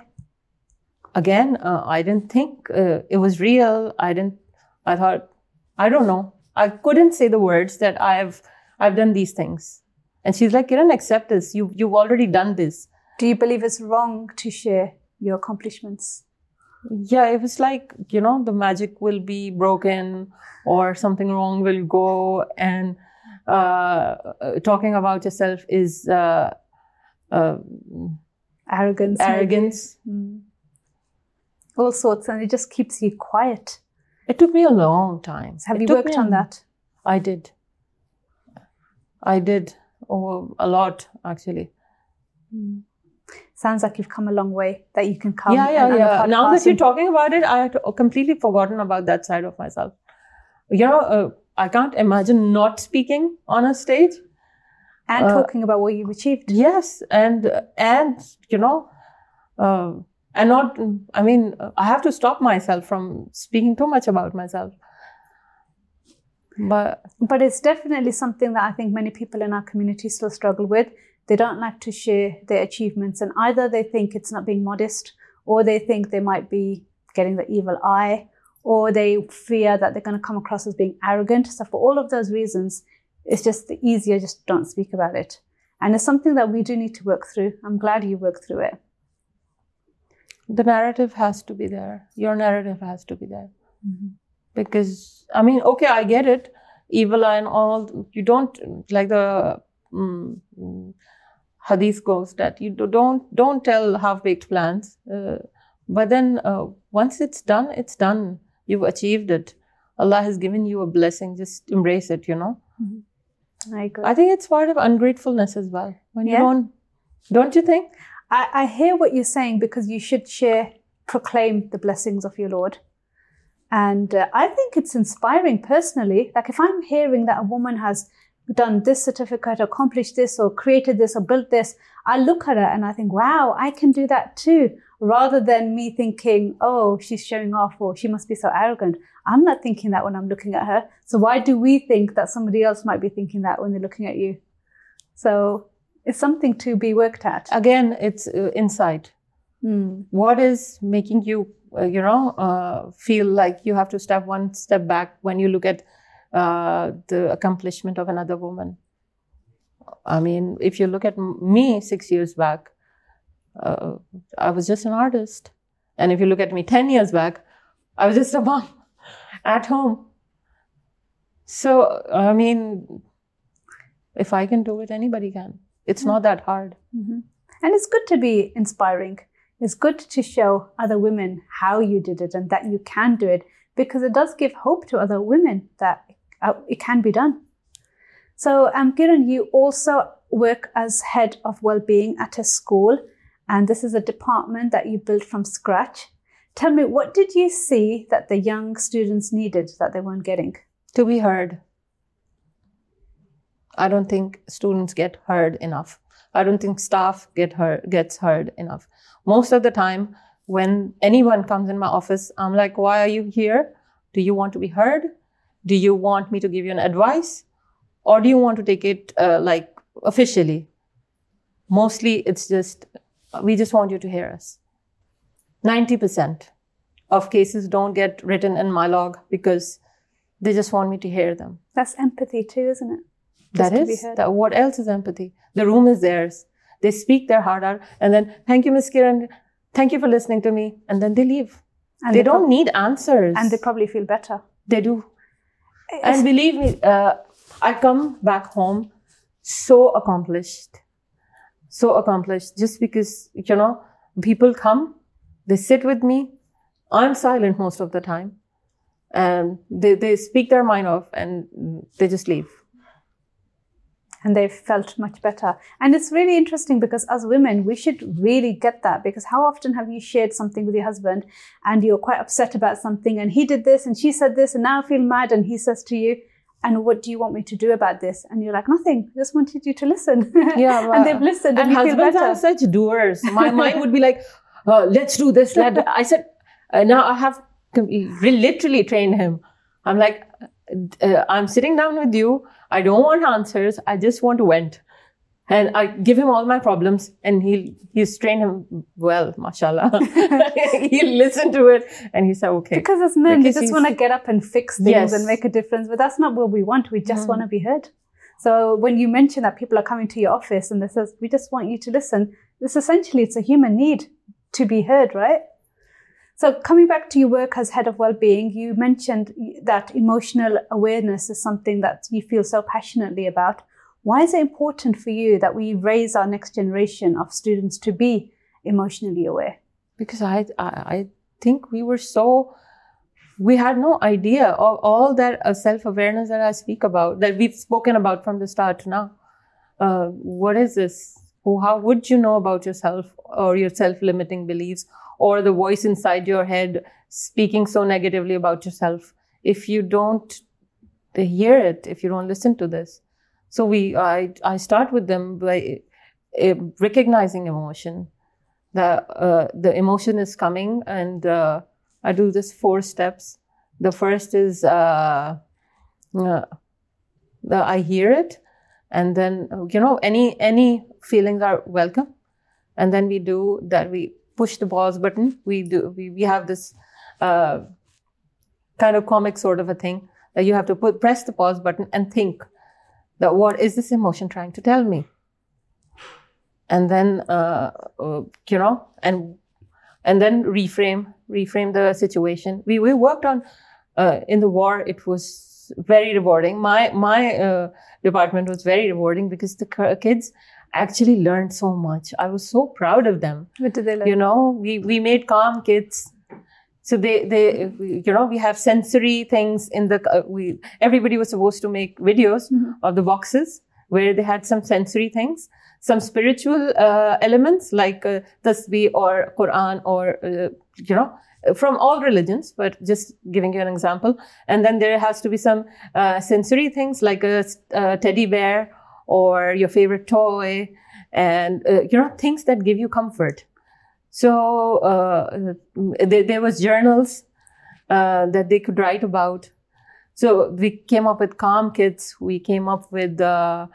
Again, uh, I didn't think uh, it was real. I didn't, I thought, I don't know. I couldn't say the words that I've, I've done these things. And she's like, Kiran, accept this. You, you've already done this. Do you believe it's wrong to share your accomplishments? Yeah, it was like, you know, the magic will be broken or something wrong will go. And uh, talking about yourself is uh, uh, arrogance. Arrogance. Mm. All sorts, and it just keeps you quiet. It took me a long time. Have it you worked on that? I did. I did. Oh, a lot, actually. Mm. Sounds like you've come a long way, that you can come. Yeah, yeah, and, yeah. And now that you're talking about it, I had completely forgotten about that side of myself. You know, uh, I can't imagine not speaking on a stage. And uh, talking about what you've achieved. Yes, and, and you know, uh, and not, I mean, I have to stop myself from speaking too much about myself. But but it's definitely something that I think many people in our community still struggle with. They don't like to share their achievements, and either they think it's not being modest, or they think they might be getting the evil eye, or they fear that they're going to come across as being arrogant. So for all of those reasons, it's just easier, just don't speak about it. And it's something that we do need to work through. I'm glad you worked through it. The narrative has to be there. Your narrative has to be there. Mm-hmm. Because, I mean, okay, I get it. Evil eye and all, you don't, like the um, hadith goes that you don't, don't tell half-baked plans. Uh, but then uh, once it's done, it's done. You've achieved it. Allah has given you a blessing. Just embrace it, you know. Mm-hmm. I agree. I think it's part of ungratefulness as well. When you Yeah. don't, don't you think? I, I hear what you're saying, because you should share, proclaim the blessings of your Lord. And uh, I think it's inspiring personally. Like if I'm hearing that a woman has done this certificate, accomplished this, or created this, or built this, I look at her and I think, wow, I can do that too. Rather than me thinking, oh, she's showing off, or she must be so arrogant. I'm not thinking that when I'm looking at her. So why do we think that somebody else might be thinking that when they're looking at you? So it's something to be worked at. Again, it's uh, insight. Mm. What is making you, uh, you know, uh, feel like you have to step one step back when you look at uh, the accomplishment of another woman? I mean, if you look at me six years back, uh, I was just an artist. And if you look at me ten years back, I was just a mom at home. So, I mean, if I can do it, anybody can. It's not that hard. Mm-hmm. And it's good to be inspiring. It's good to show other women how you did it and that you can do it, because it does give hope to other women that uh, it can be done. So, um, Kiran, you also work as head of well-being at a school, and this is a department that you built from scratch. Tell me, what did you see that the young students needed that they weren't getting? To be heard. I don't think students get heard enough. I don't think staff get heard, gets heard enough. Most of the time, when anyone comes in my office, I'm like, why are you here? Do you want to be heard? Do you want me to give you an advice? Or do you want to take it uh, like officially? Mostly, it's just, we just want you to hear us. ninety percent of cases don't get written in my log because they just want me to hear them. That's empathy too, isn't it? Just that is, that, what else is empathy? The room is theirs. They speak their heart out, and then, thank you, Miz Kiran, thank you for listening to me, and then they leave. And they, they don't prob- need answers. And they probably feel better. They do. It's- and believe me, uh, I come back home so accomplished, so accomplished, just because, you know, people come, they sit with me, I'm silent most of the time, and they, they speak their mind off, and they just leave. And they felt much better. And it's really interesting because as women, we should really get that, because how often have you shared something with your husband and you're quite upset about something and he did this and she said this and now I feel mad, and he says to you, and what do you want me to do about this? And you're like, nothing, I just wanted you to listen. Yeah, well, and they've listened and, and you feel better. Husbands are such doers. My mind would be like, oh, let's do this. Let I said, uh, now I have literally trained him. I'm like, uh, I'm sitting down with you. I don't want answers. I just want to vent. And I give him all my problems, and he'll, he's trained him well, mashallah. He'll listen to it and he said, okay. Because as men, because we just want to get up and fix things yes. and make a difference. But that's not what we want. We just mm. want to be heard. So when you mention that people are coming to your office and they says, we just want you to listen, this essentially, it's a human need to be heard, right? So coming back to your work as head of well-being, you mentioned that emotional awareness is something that you feel so passionately about. Why is it important for you that we raise our next generation of students to be emotionally aware? Because I, I, I think we were so, we had no idea of all that uh, self-awareness that I speak about, that we've spoken about from the start to now. Uh, what is this? How would you know about yourself or your self-limiting beliefs, or the voice inside your head speaking so negatively about yourself, if you don't hear it, if you don't listen to this? So we, I, I start with them by uh, recognizing emotion. The, uh, the emotion is coming, and uh, I do this four steps. The first is, uh, uh, the, I hear it, and then, you know, any, any feelings are welcome. And then we do that, we push the pause button. We do. We, we have this uh, kind of comic sort of a thing that you have to put, press the pause button and think that what is this emotion trying to tell me? And then, uh, uh, you know, and and then reframe, reframe the situation. We we worked on, uh, in the war, it was very rewarding. My, my uh, department was very rewarding because the kids actually learned so much. I was so proud of them. What did they learn? You know, we, we made calm kids. So they, they, you know, we have sensory things in the, uh, we, everybody was supposed to make videos mm-hmm. of the boxes where they had some sensory things, some spiritual, uh, elements like, uh, tasbih or Quran or, uh, you know, from all religions, but just giving you an example. And then there has to be some, uh, sensory things like a, a teddy bear or your favorite toy and, uh, you know, things that give you comfort. So, uh, there, there was journals, uh, that they could write about. So we came up with Calm Kids. We came up with, uh,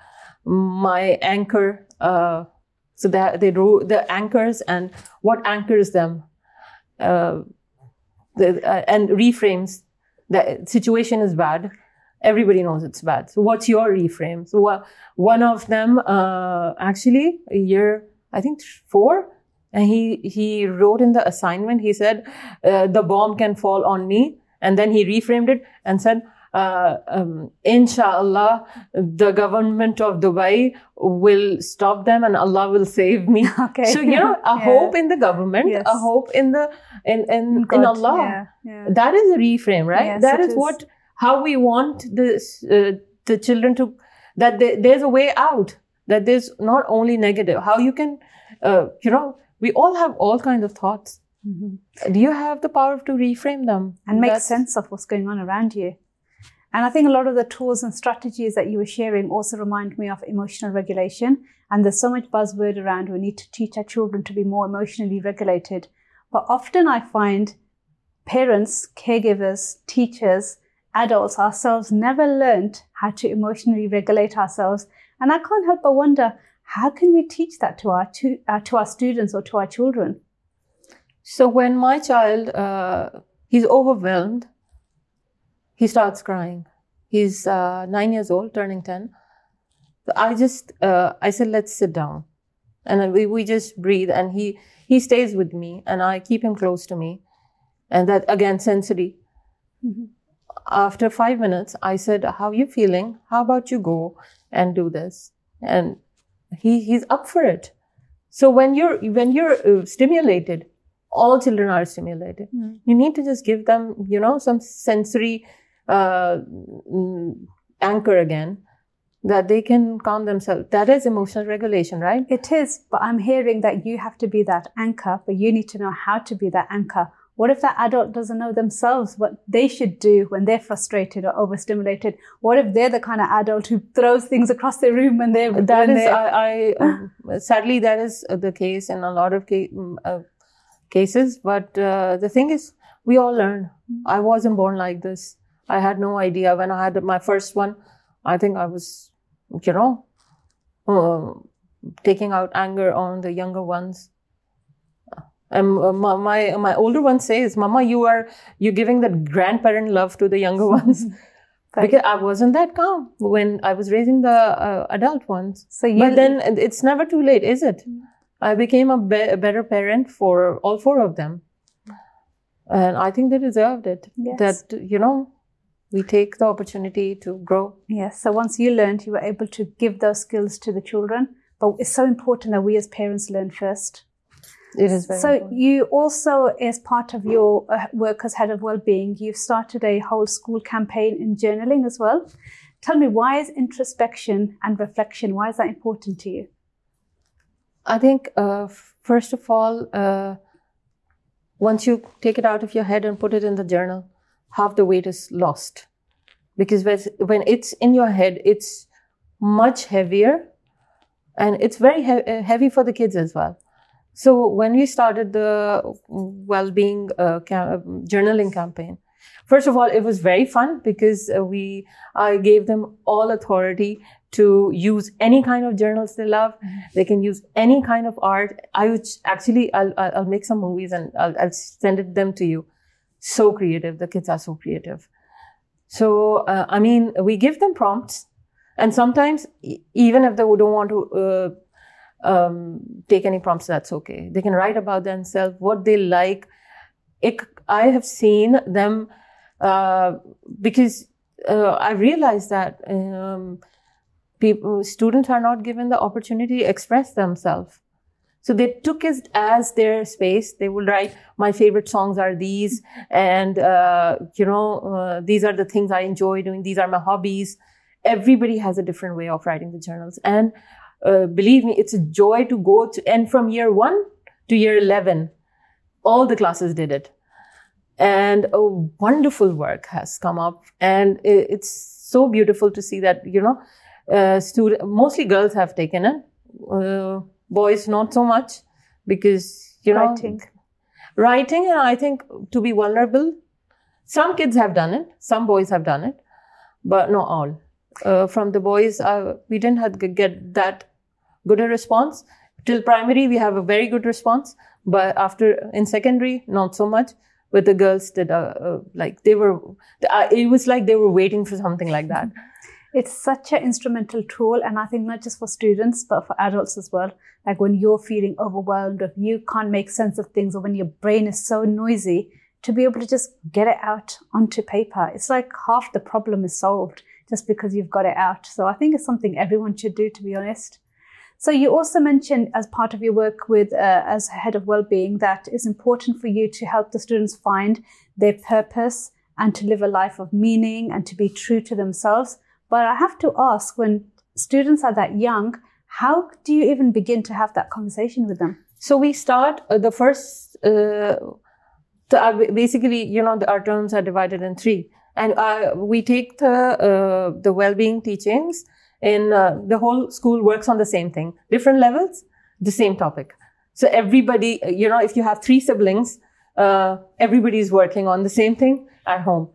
my anchor, uh, so that they wrote the anchors and what anchors them, uh, the, uh, and reframes. The situation is bad. Everybody knows it's bad. So what's your reframe? So uh, one of them, uh, actually a year, I think four, and he, he wrote in the assignment, he said, uh, the bomb can fall on me. And then he reframed it and said, uh, um, Inshallah, the government of Dubai will stop them and Allah will save me. Okay. So, you know, a yeah. hope in the government, yes. a hope in the, in, in, God, in Allah. Yeah, yeah. That is a reframe, right? Yes, that is, is what, how we want this, uh, the children to, that they, there's a way out, that there's not only negative, how you can, uh, you know, we all have all kinds of thoughts. Mm-hmm. Do you have the power to reframe them? And make That's... sense of what's going on around you. And I think a lot of the tools and strategies that you were sharing also remind me of emotional regulation. And there's so much buzzword around we need to teach our children to be more emotionally regulated. But often I find parents, caregivers, teachers, adults ourselves never learned how to emotionally regulate ourselves. And I can't help but wonder, how can we teach that to our to, uh, to our students or to our children? So when my child, uh, he's overwhelmed, he starts crying. He's uh, nine years old, turning ten. So I just, uh, I said, let's sit down. And we, we just breathe. And he, he stays with me and I keep him close to me. And that, again, sensory. Mm-hmm. After five minutes, I said, how are you feeling? How about you go and do this? And He he's up for it. So when you're when you're uh, stimulated, all children are stimulated. Mm. You need to just give them, you know, some sensory uh, anchor again, that they can calm themselves. That is emotional regulation, right? It is. But I'm hearing that you have to be that anchor, but you need to know how to be that anchor. What if that adult doesn't know themselves what they should do when they're frustrated or overstimulated? What if they're the kind of adult who throws things across the room when they're... That when is, they're... I, I um, sadly, that is the case in a lot of ca- uh, cases. But uh, the thing is, we all learn. I wasn't born like this. I had no idea. When I had my first one, I think I was, you know, uh, taking out anger on the younger ones. And um, my, my my older one says, "Mama, you are you giving that grandparent love to the younger ones," because I wasn't that calm when I was raising the uh, adult ones. So, you... but then it's never too late, is it? Mm. I became a, be- a better parent for all four of them, and I think they deserved it. Yes. That, you know, we take the opportunity to grow. Yes. So once you learned, you were able to give those skills to the children. But it's so important that we as parents learn first. It is very so important. You also, as part of your uh, work as head of wellbeing, you've started a whole school campaign in journaling as well. Tell me, why is introspection and reflection, why is that important to you? I think, uh, first of all, uh, once you take it out of your head and put it in the journal, half the weight is lost. Because when it's in your head, it's much heavier, and it's very he- heavy for the kids as well. So when we started the well-being uh, cam- journaling campaign, First of all, it was very fun because uh, we, I gave them all authority to use any kind of journals they love. Mm-hmm. They can use any kind of art. I would actually, I'll, I'll make some movies and I'll, I'll send it them to you. So creative. The kids are so creative. So, uh, I mean, we give them prompts, and sometimes e- even if they don't want to uh, um, take any prompts, that's okay. They can write about themselves, what they like. It, I have seen them, uh, because uh, I realized that um, people, students are not given the opportunity to express themselves. So they took it as their space. They would write, my favorite songs are these, and, uh, you know, uh, these are the things I enjoy doing. These are my hobbies. Everybody has a different way of writing the journals. And uh, believe me, it's a joy to go to, and from year one to year eleven, all the classes did it. And a wonderful work has come up. And it's so beautiful to see that, you know, uh, student, mostly girls have taken it. Uh, boys, not so much, because, you know, writing. Writing, and I think to be vulnerable. Some kids have done it. Some boys have done it, but not all. Uh, from the boys, uh, we didn't have to get that good a response. Till primary, we have a very good response, but after, in secondary, not so much. But the girls did, uh, uh, like, they were, uh, it was like they were waiting for something like that. It's such an instrumental tool, and I think not just for students, but for adults as well. Like when you're feeling overwhelmed, or you can't make sense of things, or when your brain is so noisy, to be able to just get it out onto paper. It's like half the problem is solved just because you've got it out. So I think it's something everyone should do, to be honest. So you also mentioned, as part of your work with uh, as head of wellbeing, that it's important for you to help the students find their purpose and to live a life of meaning and to be true to themselves. But I have to ask, when students are that young, how do you even begin to have that conversation with them? So we start uh, the first, uh, the, uh, basically, you know, the, our terms are divided in three. And uh, we take the, uh, the well-being teachings, and uh, the whole school works on the same thing. Different levels, the same topic. So everybody, you know, if you have three siblings, uh, everybody is working on the same thing at home.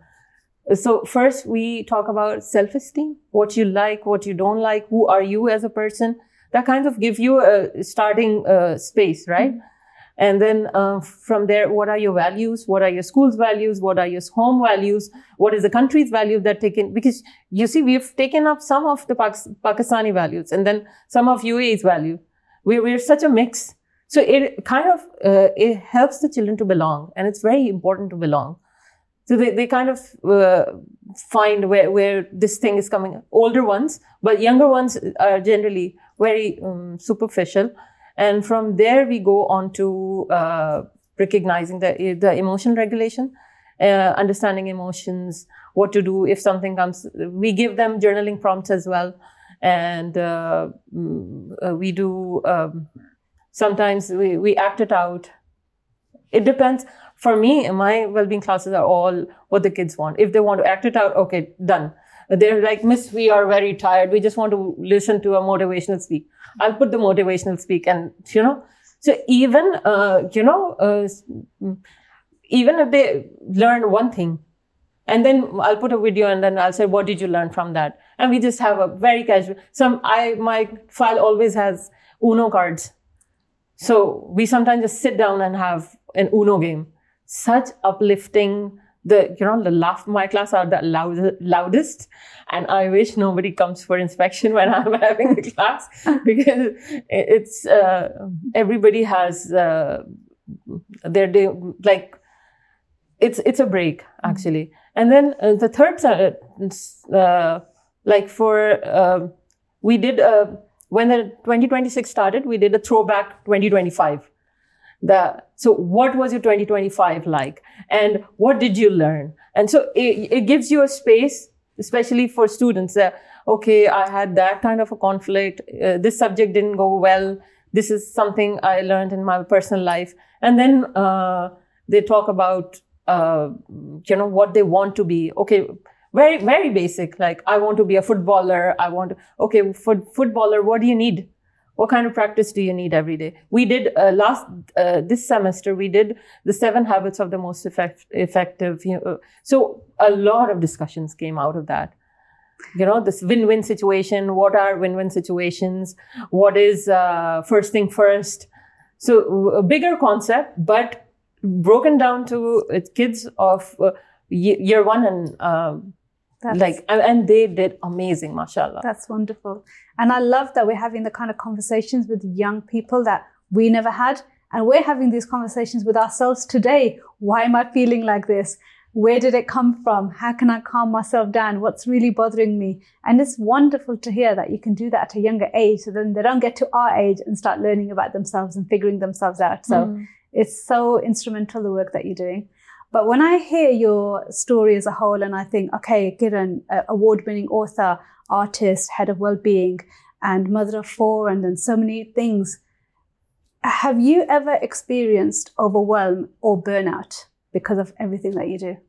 So first we talk about self-esteem, what you like, what you don't like, who are you as a person. That kind of give you a starting uh, space, right? Mm-hmm. And then uh, from there, what are your values? What are your school's values? What are your home values? What is the country's value that taken? Because you see, we've taken up some of the Pakistani values and then some of U A E's value. We're, we're such a mix. So it kind of, uh, it helps the children to belong, and it's very important to belong. So they, they kind of uh, find where, where this thing is coming. Older ones, but younger ones are generally very um, superficial. And from there, we go on to uh, recognizing the, the emotion regulation, uh, understanding emotions, what to do if something comes. We give them journaling prompts as well. And uh, we do, um, sometimes we, we act it out. It depends. For me, my well-being classes are all what the kids want. If they want to act it out, okay, done. They're like, Miss, we are very tired. We just want to listen to a motivational speak. I'll put the motivational speak, and, you know, so even, uh, you know, uh, even if they learn one thing, and then I'll put a video and then I'll say, what did you learn from that? And we just have a very casual, some, I, my file always has Uno cards. So we sometimes just sit down and have an Uno game. Such uplifting. The, you know, the laugh, my class are the loud, loudest, and I wish nobody comes for inspection when I'm having the class, because it's, uh, everybody has, uh, their day, like, it's, it's a break, actually. Mm-hmm. And then uh, the third, uh, uh, like for, uh, we did, uh, when the twenty twenty-six started, we did a throwback twenty twenty-five. The, so what was your twenty twenty-five like? And what did you learn? And so it, it gives you a space, especially for students, that, okay, I had that kind of a conflict. Uh, this subject didn't go well. This is something I learned in my personal life. And then, uh, they talk about, uh, you know, what they want to be. Okay. Very, very basic. Like, I want to be a footballer. I want to, okay, for footballer, what do you need? What kind of practice do you need every day? We did uh, last, uh, this semester, we did the seven habits of the most effect, effective. You know, so a lot of discussions came out of that. You know, this win-win situation. What are win-win situations? What is uh, first thing first? So a bigger concept, but broken down to uh, kids of uh, year one and um, That's, like, and, and they did amazing, mashallah. That's wonderful. And I love that we're having the kind of conversations with young people that we never had. And we're having these conversations with ourselves today. Why am I feeling like this? Where did it come from? How can I calm myself down? What's really bothering me? And it's wonderful to hear that you can do that at a younger age. So then they don't get to our age and start learning about themselves and figuring themselves out. So mm. it's so instrumental, the work that you're doing. But when I hear your story as a whole and I think, okay, Kiran, uh, award-winning author, artist, head of well-being, and mother of four, and then so many things, have you ever experienced overwhelm or burnout because of everything that you do?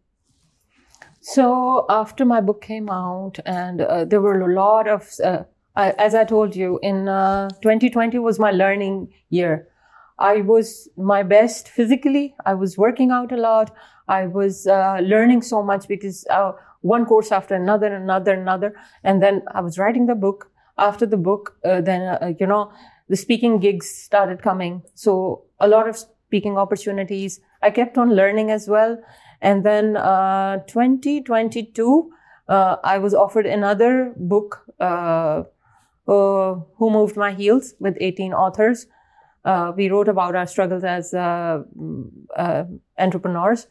So after my book came out, and uh, there were a lot of, uh, I, as I told you, in uh, twenty twenty was my learning year. I was my best physically. I was working out a lot. I was uh, learning so much because uh, one course after another, another, another. And then I was writing the book. After the book, uh, then, uh, you know, the speaking gigs started coming. So a lot of speaking opportunities. I kept on learning as well. And then uh, twenty twenty-two, uh, I was offered another book, uh, uh, Who Moved My Heels, with eighteen authors. Uh, we wrote about our struggles as uh, uh, entrepreneurs.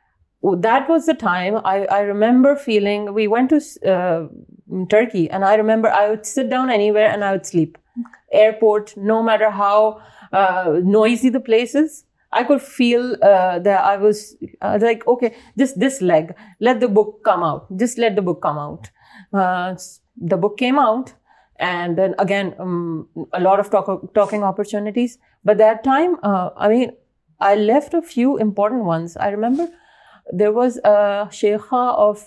That was the time I, I remember feeling, we went to uh, Turkey, and I remember I would sit down anywhere and I would sleep. Airport, no matter how uh, noisy the place is, I could feel uh, that I was uh, like, okay, just this leg, let the book come out. Just let the book come out. Uh, the book came out. And then again, um, a lot of talk, talking opportunities. But that time, uh, I mean, I left a few important ones. I remember there was a sheikha of,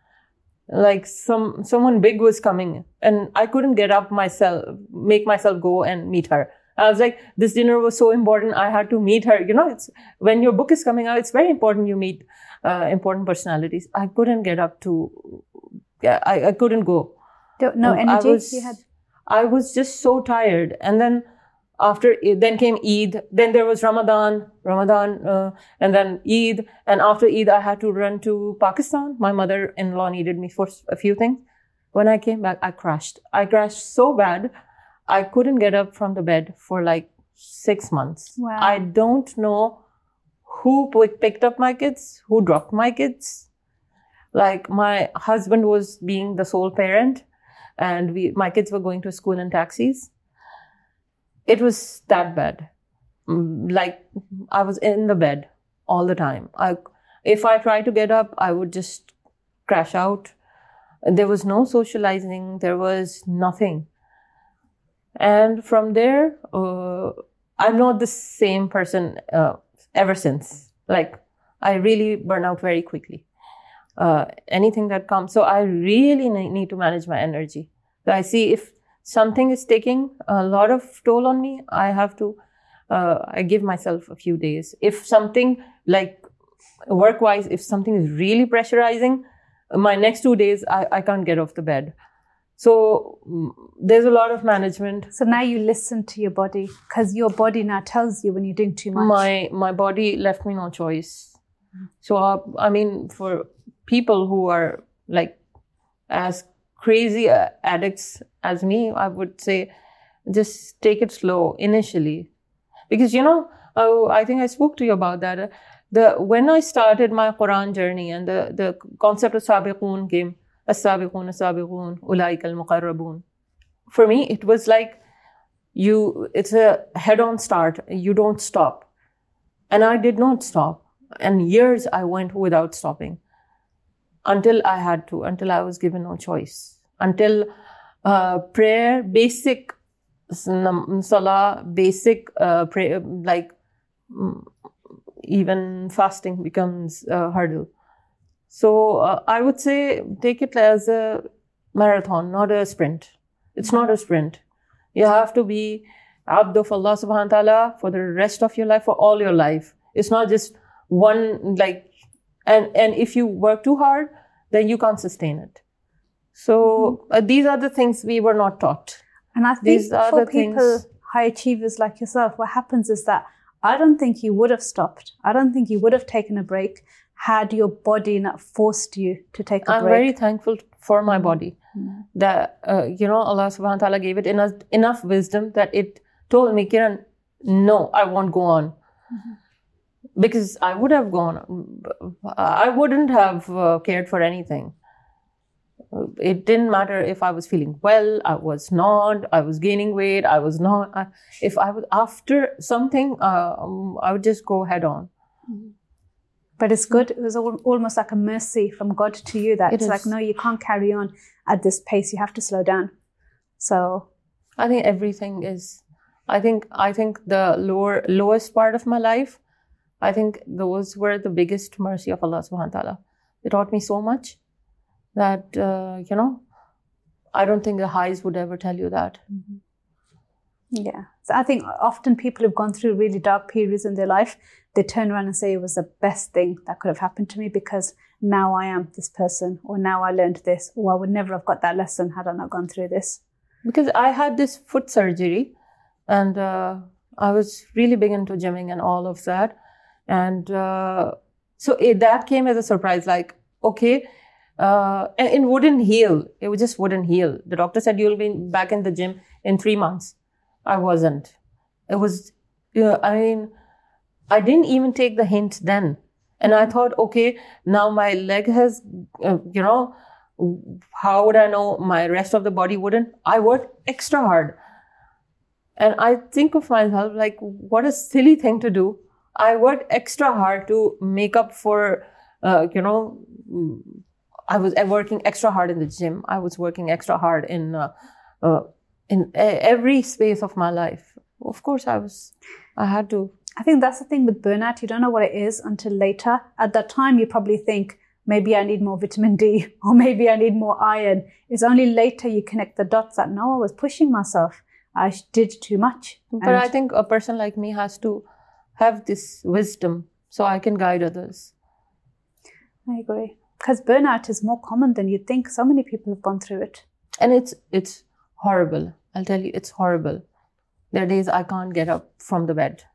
like, some someone big was coming, and I couldn't get up myself, make myself go and meet her. I was like, this dinner was so important, I had to meet her. You know, it's when your book is coming out, it's very important you meet uh, important personalities. I couldn't get up to, yeah, I, I couldn't go. No um, energy I was, you had? I was just so tired. And then after, then came Eid. Then there was Ramadan, Ramadan, uh, and then Eid. And after Eid, I had to run to Pakistan. My mother-in-law needed me for a few things. When I came back, I crashed. I crashed so bad, I couldn't get up from the bed for like six months. Wow. I don't know who picked up my kids, who dropped my kids. Like, my husband was being the sole parent, and we, my kids were going to school in taxis. It was that bad. Like, I was in the bed all the time. I, if I tried to get up, I would just crash out. There was no socializing. There was nothing. And from there, uh, I'm not the same person uh, ever since. Like, I really burn out very quickly. Uh, anything that comes. So I really need to manage my energy. So I see if something is taking a lot of toll on me, I have to, uh, I give myself a few days. If something, like work-wise, if something is really pressurizing, my next two days, I, I can't get off the bed. So there's a lot of management. So now you listen to your body, because your body now tells you when you're doing too much. My, my body left me no choice. So, uh, I mean, for people who are like as crazy uh, addicts as me, I would say just take it slow initially. Because, you know, uh, I think I spoke to you about that. The When I started my Quran journey and the, the concept of Sabiqoon came, As-Sabiqoon, As-Sabiqoon, Ulaika al-Muqarrabun. For me, it was like, you, it's a head-on start. You don't stop. And I did not stop. And years I went without stopping. Until I had to, until I was given no choice. Until uh, prayer, basic salah, basic uh, prayer, like even fasting becomes a hurdle. So uh, I would say take it as a marathon, not a sprint. It's not a sprint. You have to be abd of Allah subhanahu wa ta'ala for the rest of your life, for all your life. It's not just one, like, and, and if you work too hard, then you can't sustain it. So uh, these are the things we were not taught. And I think for people, things, high achievers like yourself, what happens is that I don't think you would have stopped. I don't think you would have taken a break had your body not forced you to take a I'm break. I'm very thankful for my body. Mm-hmm. That, uh, you know, Allah subhanahu wa ta'ala gave it enough, enough wisdom that it told me, Kiran, no, I won't go on. Mm-hmm. Because I would have gone, I wouldn't have uh, cared for anything. It didn't matter if I was feeling well, I was not, I was gaining weight, I was not. I, if I was after something, uh, I would just go head on. Mm-hmm. But it's good. It was al- almost like a mercy from God to you that it it's is. Like, no, you can't carry on at this pace. You have to slow down. So I think everything is, I think, I think the lower, lowest part of my life, I think those were the biggest mercy of Allah subhanahu wa ta'ala. It taught me so much that, uh, you know, I don't think the highs would ever tell you that. Mm-hmm. Yeah. So I think often people have gone through really dark periods in their life. They turn around and say it was the best thing that could have happened to me because now I am this person, or now I learned this, or I would never have got that lesson had I not gone through this. Because I had this foot surgery and uh, I was really big into gymming and all of that. And uh, so it, that came as a surprise, like, okay, uh, and it wouldn't heal. It just wouldn't heal. The doctor said, you'll be back in the gym in three months. I wasn't. It was, uh, I mean, I didn't even take the hint then. And I thought, okay, now my leg has, uh, you know, how would I know my rest of the body wouldn't? I worked extra hard. And I think of myself like, what a silly thing to do. I worked extra hard to make up for, uh, you know, I was working extra hard in the gym. I was working extra hard in, uh, uh, in every space of my life. Of course, I was, I had to. I think that's the thing with burnout. You don't know what it is until later. At that time, you probably think, maybe I need more vitamin D, or maybe I need more iron. It's only later you connect the dots that, no, I was pushing myself. I did too much. But and I think a person like me has to have this wisdom so I can guide others. I agree. Because burnout is more common than you'd think. So many people have gone through it. And it's it's horrible. I'll tell you, it's horrible. There are days I can't get up from the bed.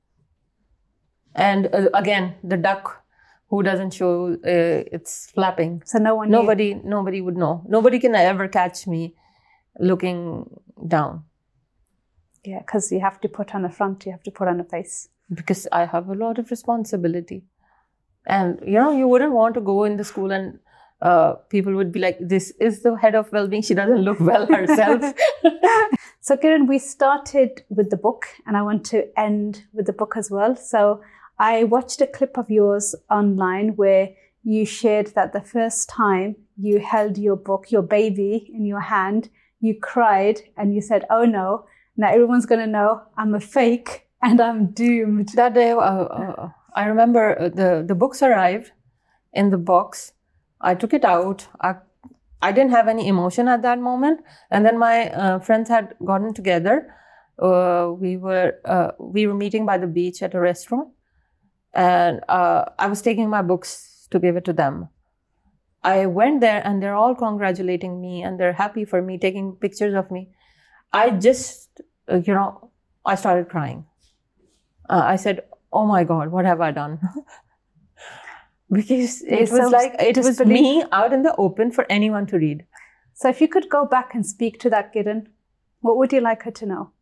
And uh, again, the duck who doesn't show uh, it's flapping. So no one Nobody, knew. nobody would know. Nobody can ever catch me looking down. Yeah, because you have to put on a front, you have to put on a face. Because I have a lot of responsibility. And, you know, you wouldn't want to go in the school and uh, people would be like, this is the head of well-being. She doesn't look well herself. So, Kiran, we started with the book and I want to end with the book as well. So I watched a clip of yours online where you shared that the first time you held your book, your baby, in your hand, you cried and you said, oh no, now everyone's going to know I'm a fake and I'm doomed. That day, uh, uh, I remember the, the books arrived in the box. I took it out. I, I didn't have any emotion at that moment. And then my uh, friends had gotten together. Uh, we were uh, we were meeting by the beach at a restaurant. And uh, I was taking my books to give it to them. I went there and they're all congratulating me and they're happy for me, taking pictures of me. I just, uh, you know, I started crying. Uh, I said, oh my God, what have I done? Because it was so like, it was me out in the open for anyone to read. So if you could go back and speak to that Kiran, what would you like her to know?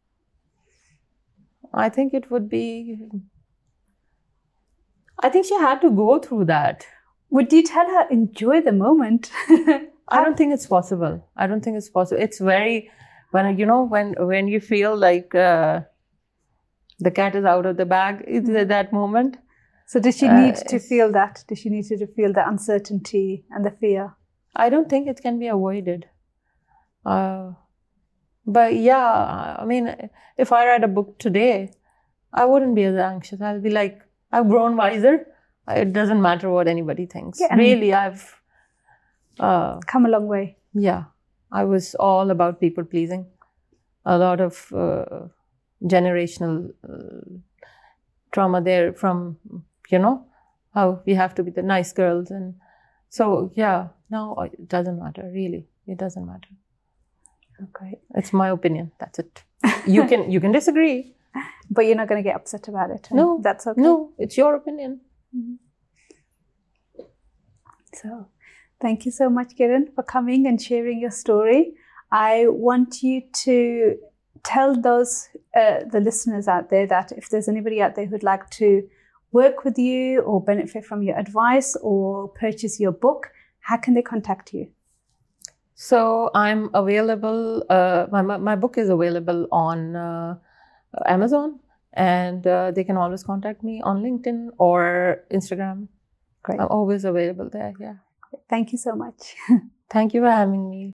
I think it would be, I think she had to go through that. Would you tell her, enjoy the moment? I don't think it's possible. I don't think it's possible. It's very, when you know, when when you feel like uh, the cat is out of the bag, it's at that moment. So does she need uh, to feel that? Does she need to feel the uncertainty and the fear? I don't think it can be avoided. Uh, but yeah, I mean, if I read a book today, I wouldn't be as anxious. I'll be like, I've grown wiser. It doesn't matter what anybody thinks. Yeah, really, I've uh, come a long way. Yeah, I was all about people pleasing. a lot of uh, generational uh, trauma there from, you know, how we have to be the nice girls. And so, yeah, now it doesn't matter, really. It doesn't matter. Okay. It's my opinion. That's it. You can you can disagree. But you're not going to get upset about it. No. That's okay. No, it's your opinion. Mm-hmm. So, thank you so much, Kiran, for coming and sharing your story. I want you to tell those, uh, the listeners out there, that if there's anybody out there who'd like to work with you or benefit from your advice or purchase your book, how can they contact you? So I'm available, uh, my, my book is available on uh, Amazon, and uh, they can always contact me on LinkedIn or Instagram. Great. I'm always available there, yeah. Thank you so much. Thank you for having me.